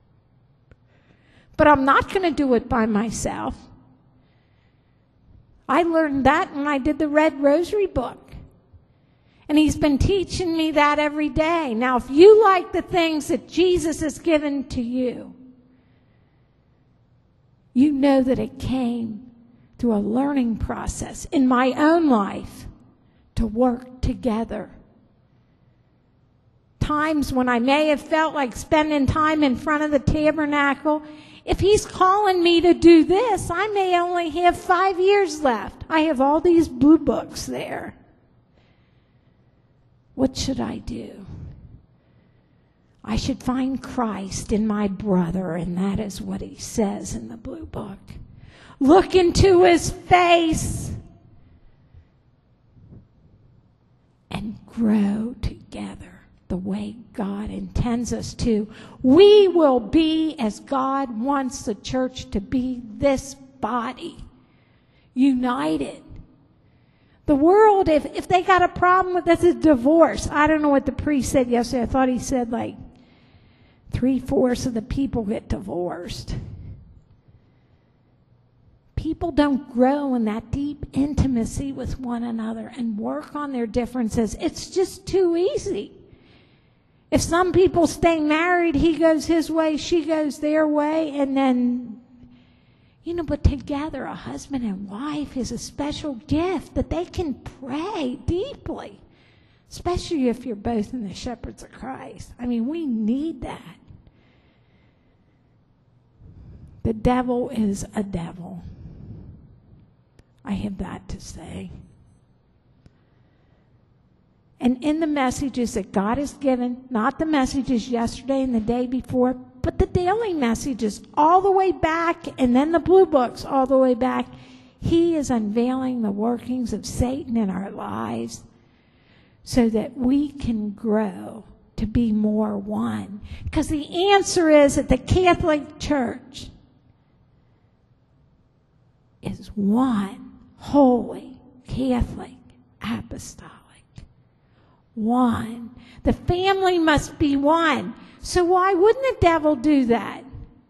But I'm not going to do it by myself. I learned that when I did the Red Rosary book. And he's been teaching me that every day. Now, if you like the things that Jesus has given to you, you know that it came through a learning process in my own life to work together. Times when I may have felt like spending time in front of the tabernacle, if he's calling me to do this, I may only have five years left. I have all these blue books there. What should I do? I should find Christ in my brother, and that is what he says in the blue book. Look into his face and grow together the way God intends us to. We will be as God wants the church to be, this body, united. The world, if, if they got a problem with this, is divorce. I don't know what the priest said yesterday. I thought he said like three-fourths of the people get divorced. People don't grow in that deep intimacy with one another and work on their differences. It's just too easy. If some people stay married, he goes his way, she goes their way, and then, you know, but together, a husband and wife is a special gift that they can pray deeply, especially if you're both in the shepherds of Christ. I mean, we need that. The devil is a devil. I have that to say. And in the messages that God has given, not the messages yesterday and the day before, but the daily messages all the way back, and then the blue books all the way back, he is unveiling the workings of Satan in our lives so that we can grow to be more one. Because the answer is that the Catholic Church is one, holy, Catholic, apostolic. One. The family must be one. So why wouldn't the devil do that?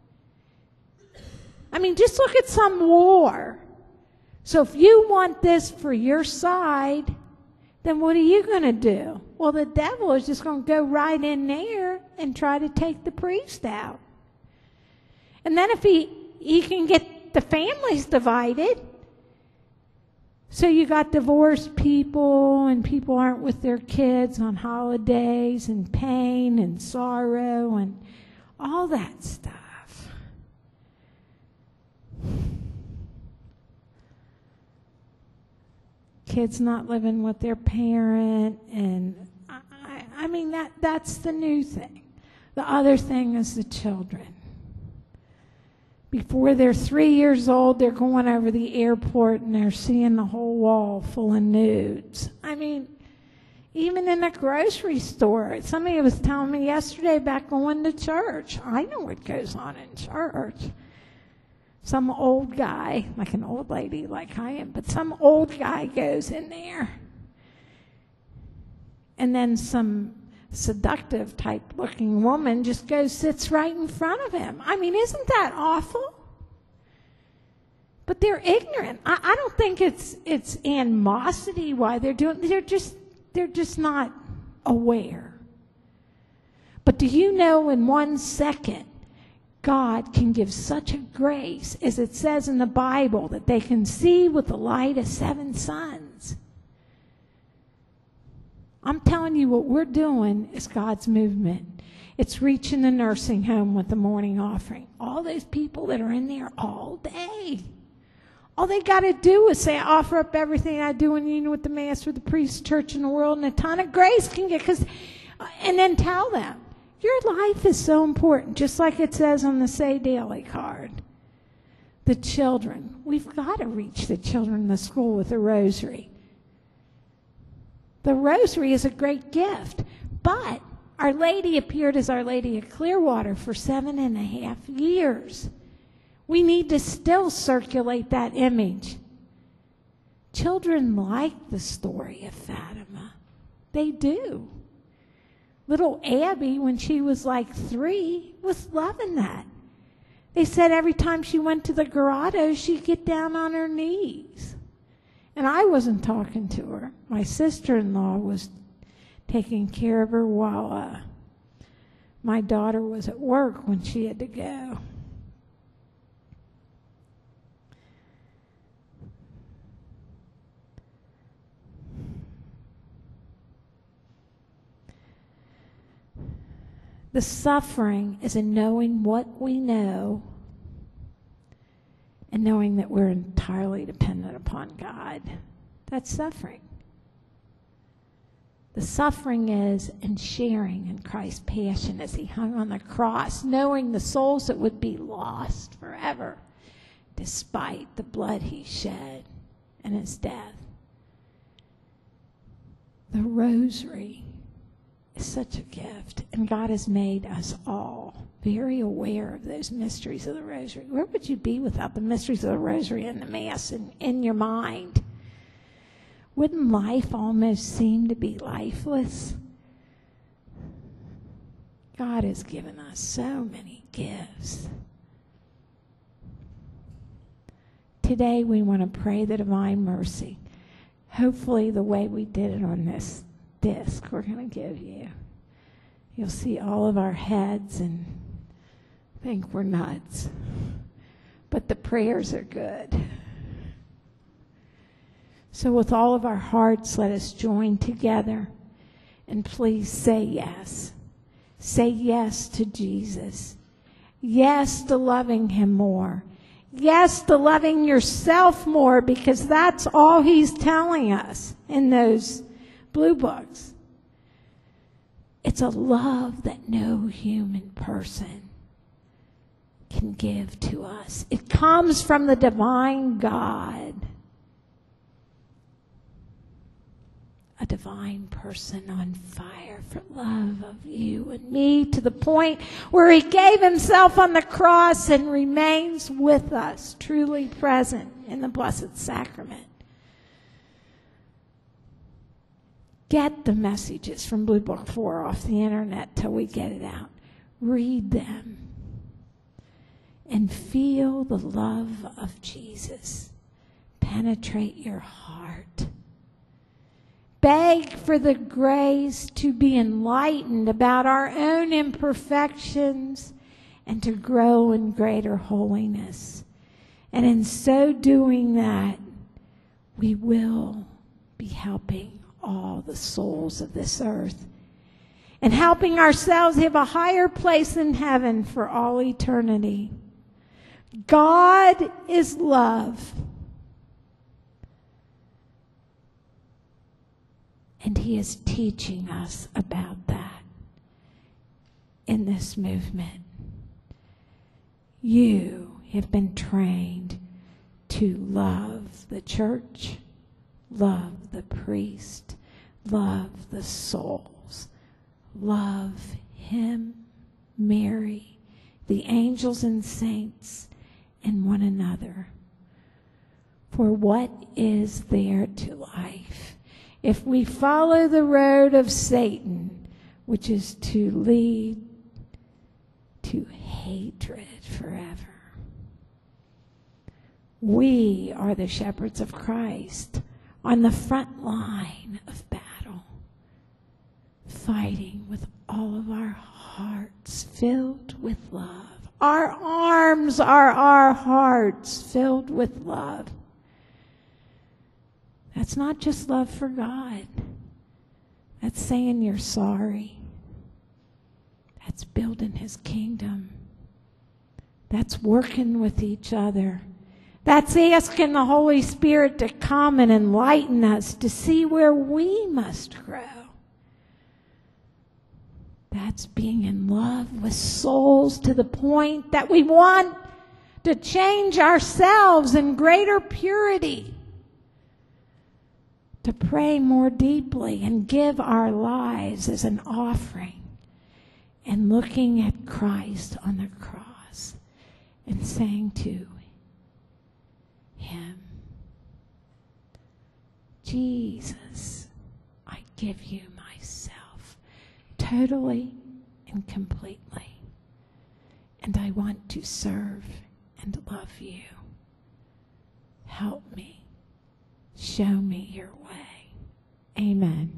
I mean, just look at some war. So if you want this for your side, then what are you going to do? Well, the devil is just going to go right in there and try to take the priest out. And then if he, he can get the families divided, so you got divorced people, and people aren't with their kids on holidays, and pain and sorrow and all that stuff. Kids not living with their parent, and I, I, I mean, that that's the new thing. The other thing is the children. Before they're three years old, they're going over the airport and they're seeing the whole wall full of nudes. I mean, even in a grocery store. Somebody was telling me yesterday about going to church. I know what goes on in church. Some old guy, like an old lady like I am, but some old guy goes in there. And then some seductive type looking woman just goes, sits right in front of him. I mean, isn't that awful? But they're ignorant. I, I don't think it's it's animosity why they're doing. They're just they're just not aware. But do you know, in one second, God can give such a grace, as it says in the Bible, that they can see with the light of seven suns. I'm telling you, what we're doing is God's movement. It's reaching the nursing home with the morning offering. All those people that are in there all day. All they got to do is say, I offer up everything I do in union with the Master, the priest, church, and the world, and a ton of grace can get, cause, and then tell them, your life is so important, just like it says on the Say Daily card. The children, we've got to reach the children in the school with the rosary. The rosary is a great gift, but Our Lady appeared as Our Lady of Clearwater for seven and a half years. We need to still circulate that image. Children like the story of Fatima. They do. Little Abby, when she was like three, was loving that. They said every time she went to the grotto, she'd get down on her knees. And I wasn't talking to her. My sister-in-law was taking care of her while uh, my daughter was at work when she had to go. The suffering is in knowing what we know and knowing that we're entirely dependent upon God. That's suffering. The suffering is in sharing in Christ's passion as he hung on the cross, knowing the souls that would be lost forever despite the blood he shed and his death. The rosary is such a gift, and God has made us all very aware of those mysteries of the rosary. Where would you be without the mysteries of the rosary and the Mass in, in your mind? Wouldn't life almost seem to be lifeless? God has given us so many gifts. Today we want to pray the Divine Mercy. Hopefully the way we did it on this disc we're going to give you. You'll see all of our heads and think we're nuts. But the prayers are good. So with all of our hearts, let us join together and please say yes. Say yes to Jesus. Yes to loving him more. Yes to loving yourself more, because that's all he's telling us in those blue books. It's a love that no human person can give to us. It comes from the divine God. A divine person on fire for love of you and me, to the point where he gave himself on the cross and remains with us, truly present in the Blessed Sacrament. Get the messages from Blue Book four off the internet till we get it out. Read them and feel the love of Jesus penetrate your heart. Beg for the grace to be enlightened about our own imperfections and to grow in greater holiness. And in so doing that, we will be helping all the souls of this earth and helping ourselves have a higher place in heaven for all eternity. God is love. And he is teaching us about that in this movement. You have been trained to love the church, love the priest, love the souls, love him, Mary, the angels and saints, and one another. For what is there to life if we follow the road of Satan, which is to lead to hatred forever? We are the shepherds of Christ on the front line of battle, fighting with all of our hearts filled with love. Our arms are our hearts filled with love. That's not just love for God. That's saying you're sorry. That's building his kingdom. That's working with each other. That's asking the Holy Spirit to come and enlighten us to see where we must grow. That's being in love with souls to the point that we want to change ourselves in greater purity, to pray more deeply and give our lives as an offering, and looking at Christ on the cross and saying to him, Jesus, I give you myself totally and completely, and I want to serve and love you. Help me. Show me your way. Amen.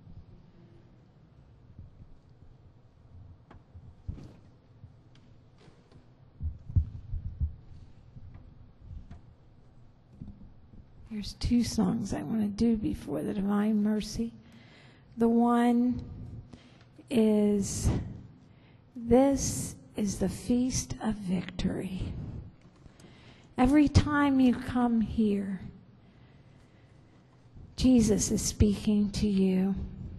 There's two songs I want to do before the Divine Mercy. The one is, This is the Feast of Victory. Every time you come here, Jesus is speaking to you.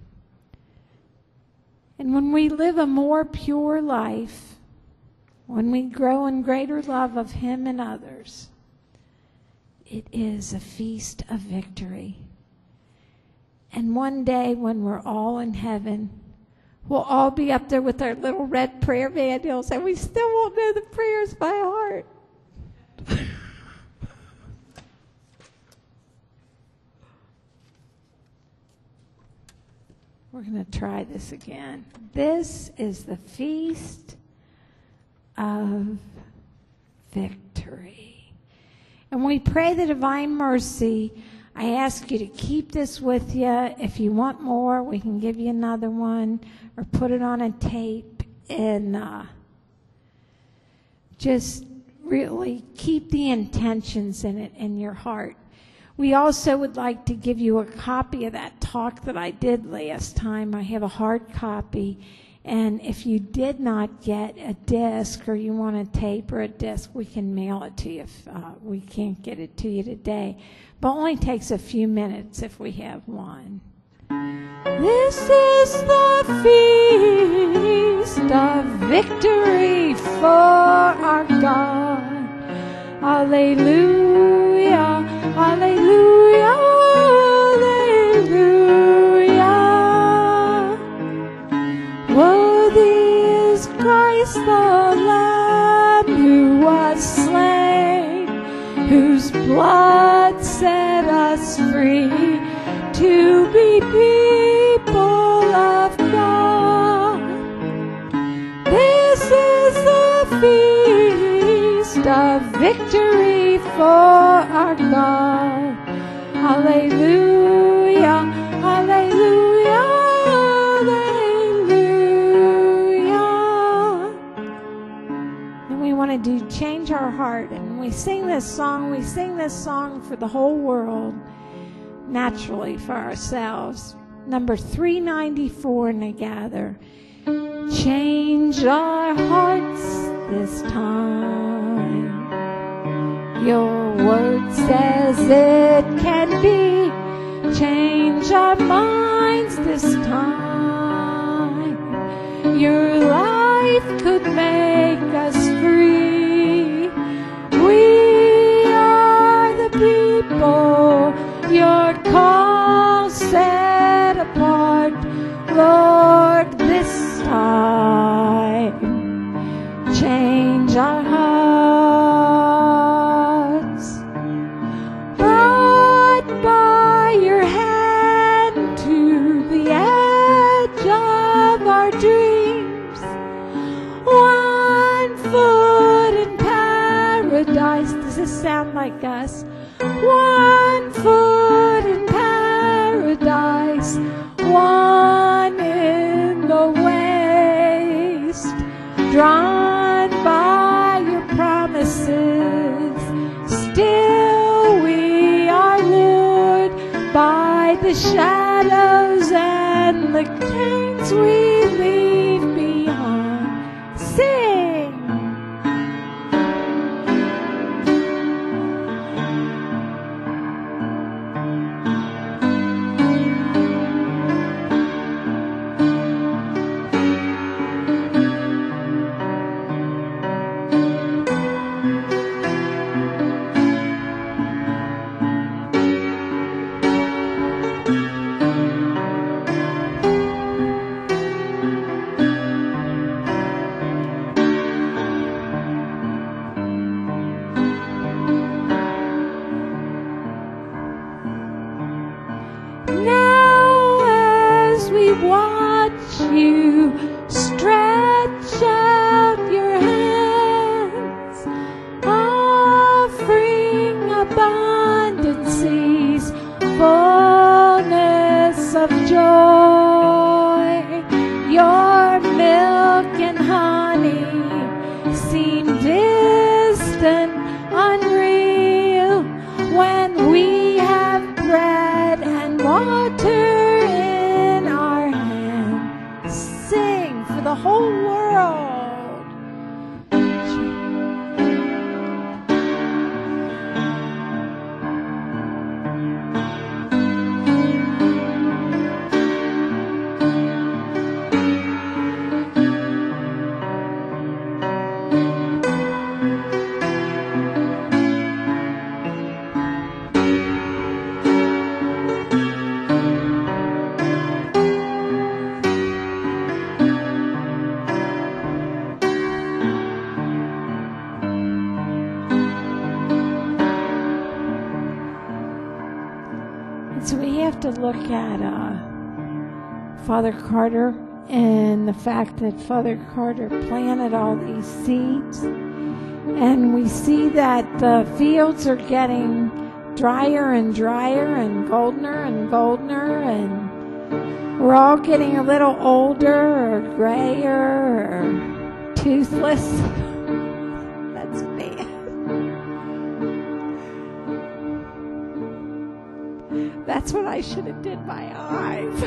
And when we live a more pure life, when we grow in greater love of Him and others, it is a feast of victory. And one day when we're all in heaven, we'll all be up there with our little red prayer manuals, and we still won't know the prayers by heart. We're going to try this again. This is the feast of victory. And when we pray the Divine Mercy, I ask you to keep this with you. If you want more, we can give you another one or put it on a tape, and uh, just really keep the intentions in it in your heart. We also would like to give you a copy of that talk that I did last time. I have a hard copy. And if you did not get a disc, or you want a tape or a disc, we can mail it to you if uh, we can't get it to you today. But it only takes a few minutes if we have one. This is the feast of victory for our God. Alleluia, alleluia, alleluia. Worthy is Christ the Lamb who was slain, whose blood set us free to be people of God. This is the feast of victory for our God. Hallelujah, hallelujah, hallelujah. And we want to do change our heart. And when we sing this song, we sing this song for the whole world, naturally for ourselves. Number three ninety-four in the gather. Change our hearts this time. Your word says it can be. Change our minds this time. Your life could make us free. We are the people your call set apart, Lord, this time. Change our hearts. Brought by your hand to the edge of our dreams. One foot in paradise. Does this sound like us? One foot in paradise, one in the waste, drawn by your promises. Still we are lured by the shadows and the chains we leave behind. Sing! over the whole world. So we have to look at uh, Father Carter and the fact that Father Carter planted all these seeds. And we see that the fields are getting drier and drier and goldener and goldener. And we're all getting a little older or grayer or toothless. That's me. That's what I should have did my eyes.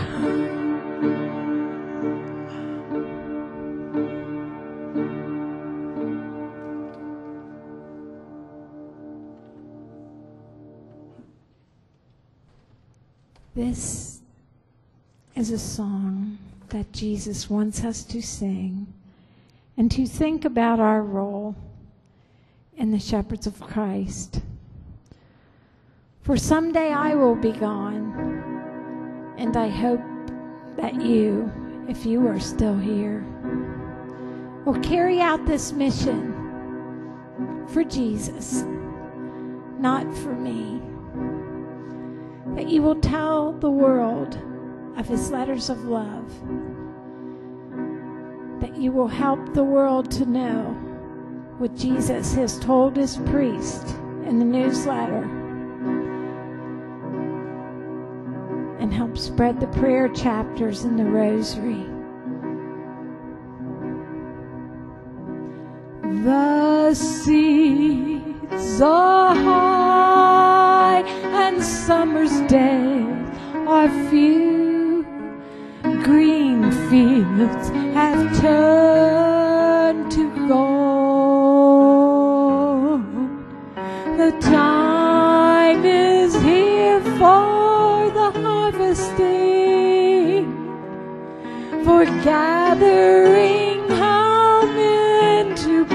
This is a song that Jesus wants us to sing and to think about our role in the shepherds of Christ. For someday I will be gone, and I hope that you, if you are still here, will carry out this mission for Jesus, not for me. That you will tell the world of his letters of love. That you will help the world to know what Jesus has told his priest in the newsletter. And help spread the prayer chapters in the rosary. The seeds are high and summer's days are few. Green fields have turned to gold. The time is here for the harvesting, for gathering home into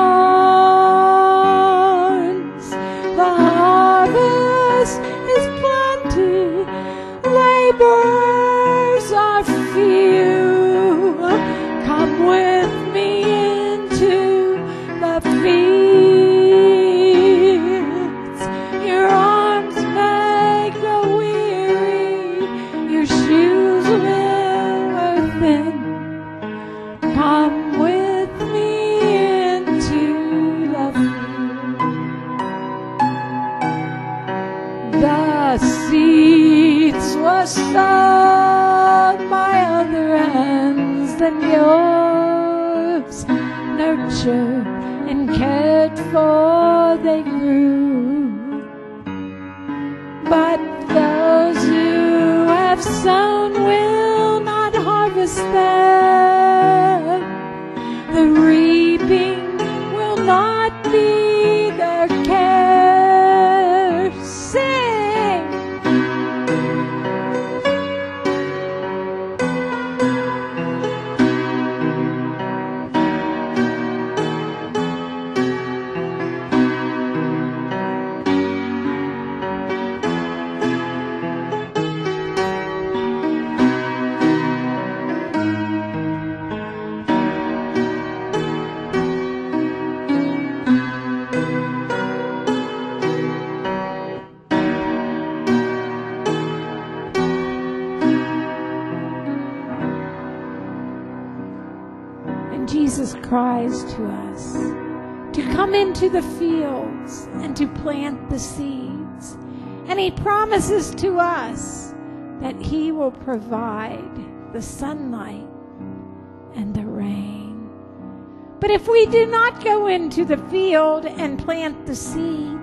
barns. The harvest is plenty, laborers are few. Come with me into the fields. Your arms may grow weary, your shoes will wear thin. Come with me into the field. The seeds were sown by other hands than yours, nurtured and cared for they grew. But those who have sown will not harvest them. The reaping will not be their care. Sing! And Jesus cries to us to come into the fields and to plant the seeds. And he promises to us that he will provide the sunlight and the rain. But if we do not go into the field and plant the seed,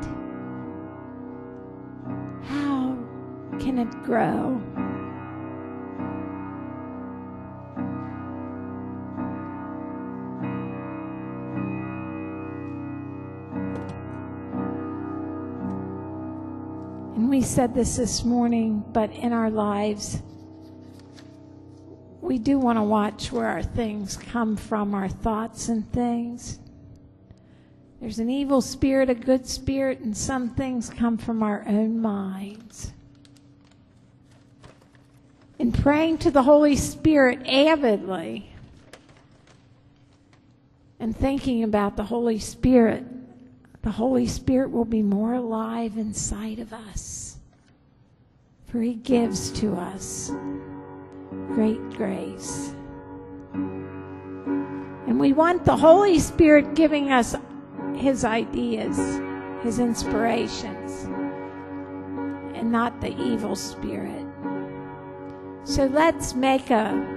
how can it grow? And we said this this morning, but in our lives, we do want to watch where our things come from, our thoughts and things. There's an evil spirit, a good spirit, and some things come from our own minds. In praying to the Holy Spirit avidly and thinking about the Holy Spirit, the Holy Spirit will be more alive inside of us, for He gives to us great grace. And we want the Holy Spirit giving us His ideas, His inspirations, and not the evil spirit. So let's make a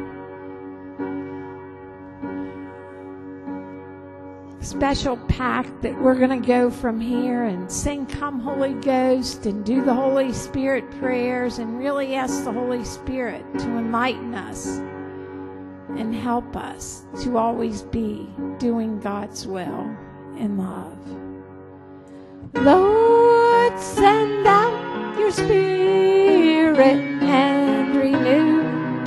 special pact that we're going to go from here and sing Come Holy Ghost and do the Holy Spirit prayers and really ask the Holy Spirit to enlighten us and help us to always be doing God's will in love. Lord, send out your Spirit and renew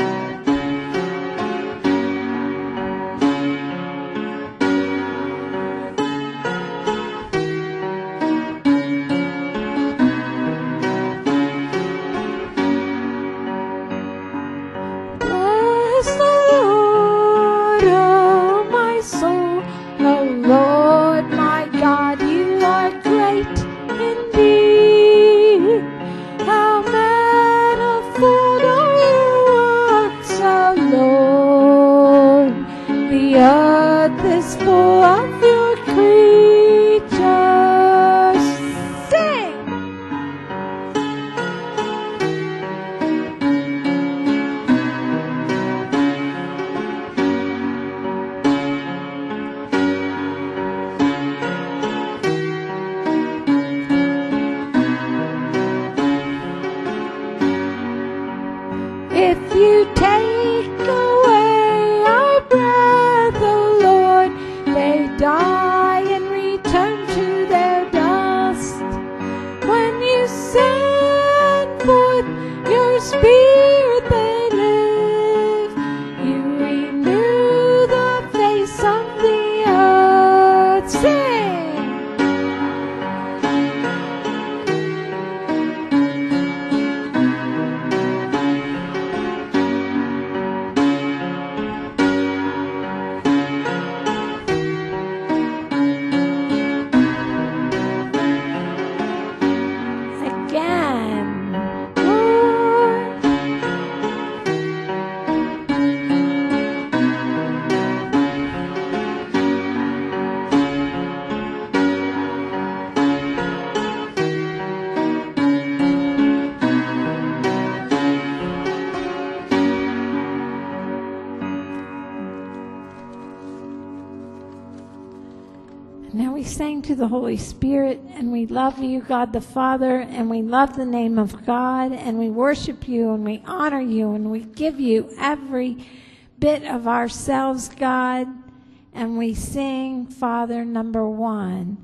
to the Holy Spirit, and we love you, God the Father, and we love the name of God, and we worship you, and we honor you, and we give you every bit of ourselves, God, and we sing, Father, number one.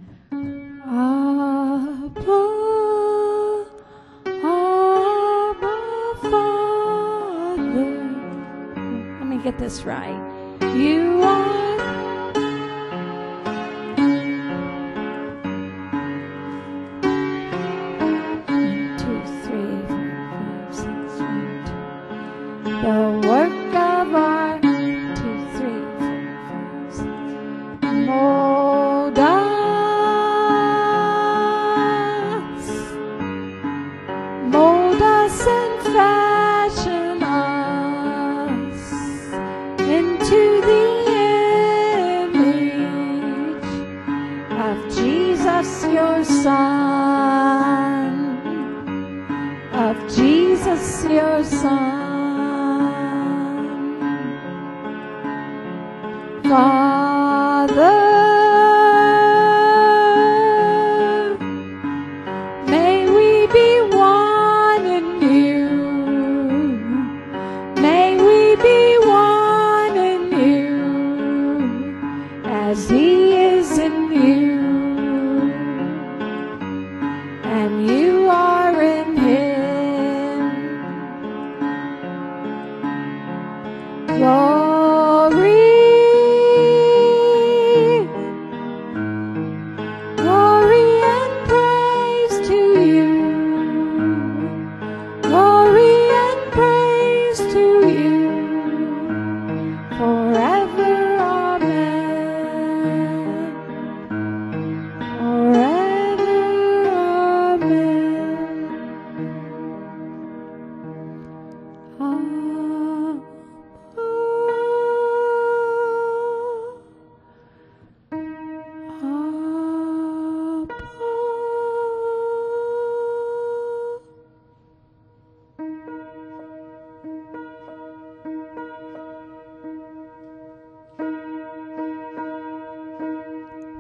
Abba, Abba, Father. Let me get this right. You are the work of our two, three, four, five, six. Mold us, mold us and fashion us into the image of Jesus, your Son, of Jesus, your Son. Father, may we be one in you. May we be one in you as He is in you and you are in Him.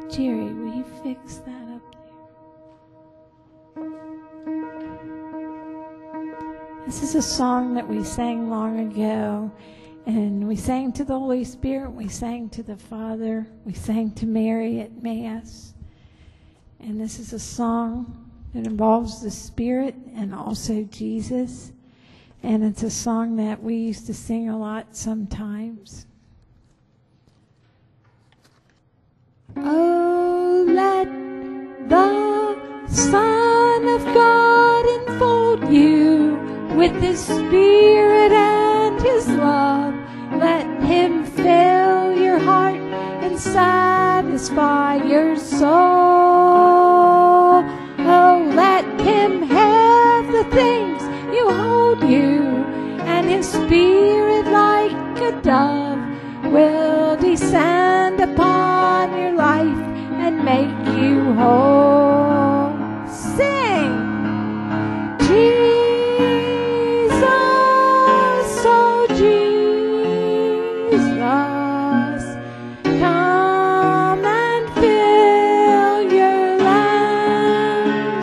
Jerry, will you fix that up there? This is a song that we sang long ago, and we sang to the Holy Spirit, we sang to the Father, we sang to Mary at Mass. And this is a song that involves the Spirit and also Jesus. And it's a song that we used to sing a lot sometimes. Oh, let the Son of God enfold you with His Spirit and His love. Let Him fill your heart and satisfy your soul. Oh, let Him have the things you hold you, and His Spirit like a dove will descend upon your life and make you whole. Sing! Jesus, oh Jesus, come and fill your lands.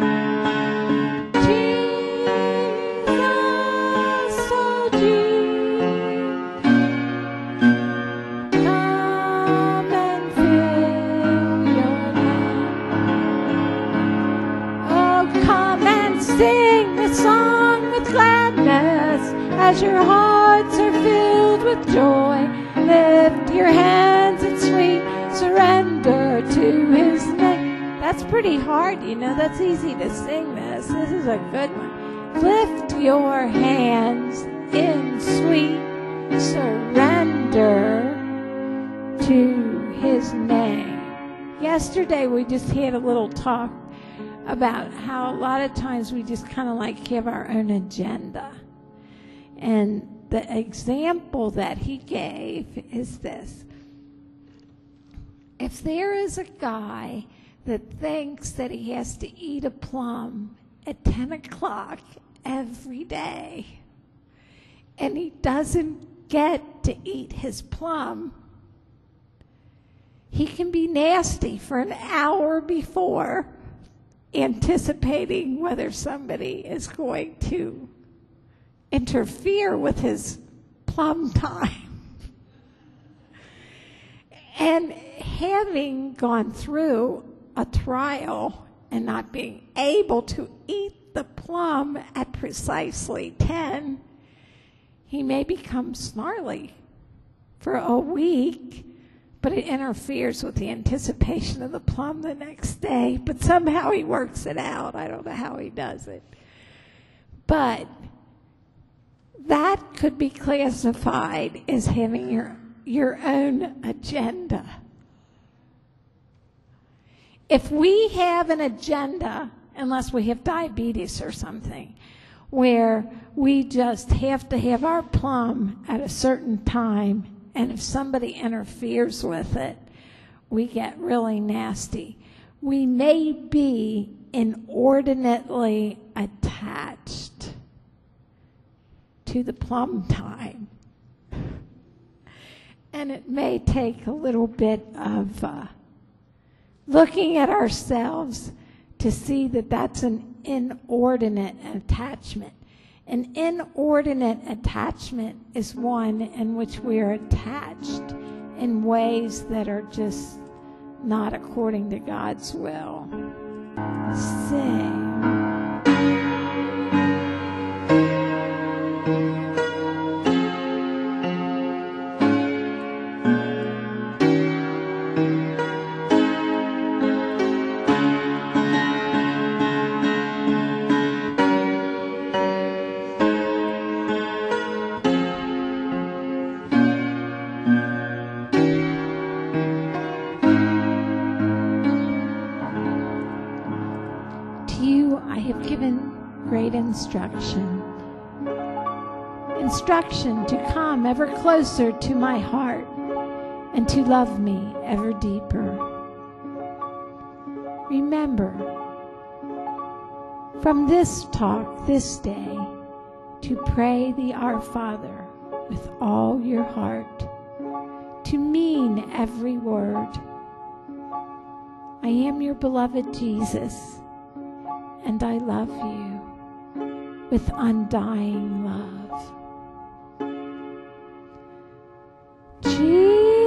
Jesus, oh Jesus, come and fill your land. Oh, come and sing the song with gladness as your hearts are filled with joy. Lift your hands in sweet surrender to His name. That's pretty hard, you know. That's easy to sing this. This is a good one. Lift your hands in sweet surrender to His name. Yesterday we just had a little talk about how a lot of times we just kind of like have our own agenda. And the example that he gave is this. If there is a guy that thinks that he has to eat a plum at ten o'clock every day, and he doesn't get to eat his plum, he can be nasty for an hour before, anticipating whether somebody is going to interfere with his plum time. And having gone through a trial and not being able to eat the plum at precisely ten, he may become snarly for a week, but it interferes with the anticipation of the plum the next day. But somehow he works it out. I don't know how he does it. But that could be classified as having your, your own agenda. If we have an agenda, unless we have diabetes or something, where we just have to have our plum at a certain time, and if somebody interferes with it, we get really nasty. We may be inordinately attached to the plum time. And it may take a little bit of uh, looking at ourselves to see that that's an inordinate attachment. An inordinate attachment is one in which we are attached in ways that are just not according to God's will. Sing. Instruction. Instruction to come ever closer to my heart and to love me ever deeper. Remember, from this talk this day, to pray the Our Father with all your heart, to mean every word, I am your beloved Jesus, and I love you with undying love. Jesus,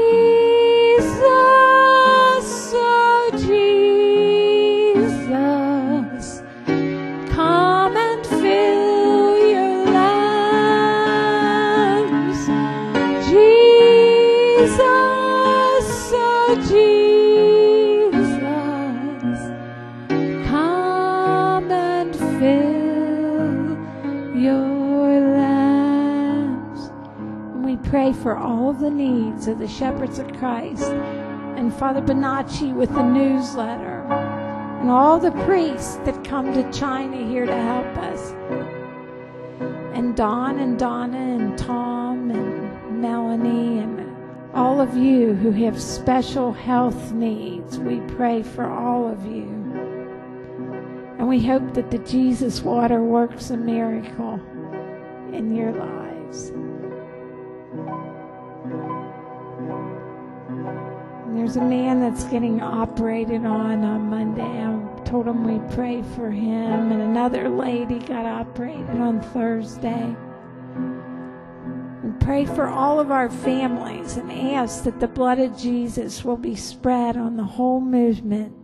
oh Jesus, come and fill your lungs. Jesus, oh Jesus, come and fill your lambs. And we pray for all of the needs of the Shepherds of Christ, and Father Bonacci with the newsletter, and all the priests that come to China here to help us, and Don and Donna and Tom and Melanie and all of you who have special health needs. We pray for all of you. And we hope that the Jesus water works a miracle in your lives. And there's a man that's getting operated on on Monday. I told him we pray for him. And another lady got operated on Thursday. We pray for all of our families and ask that the blood of Jesus will be spread on the whole movement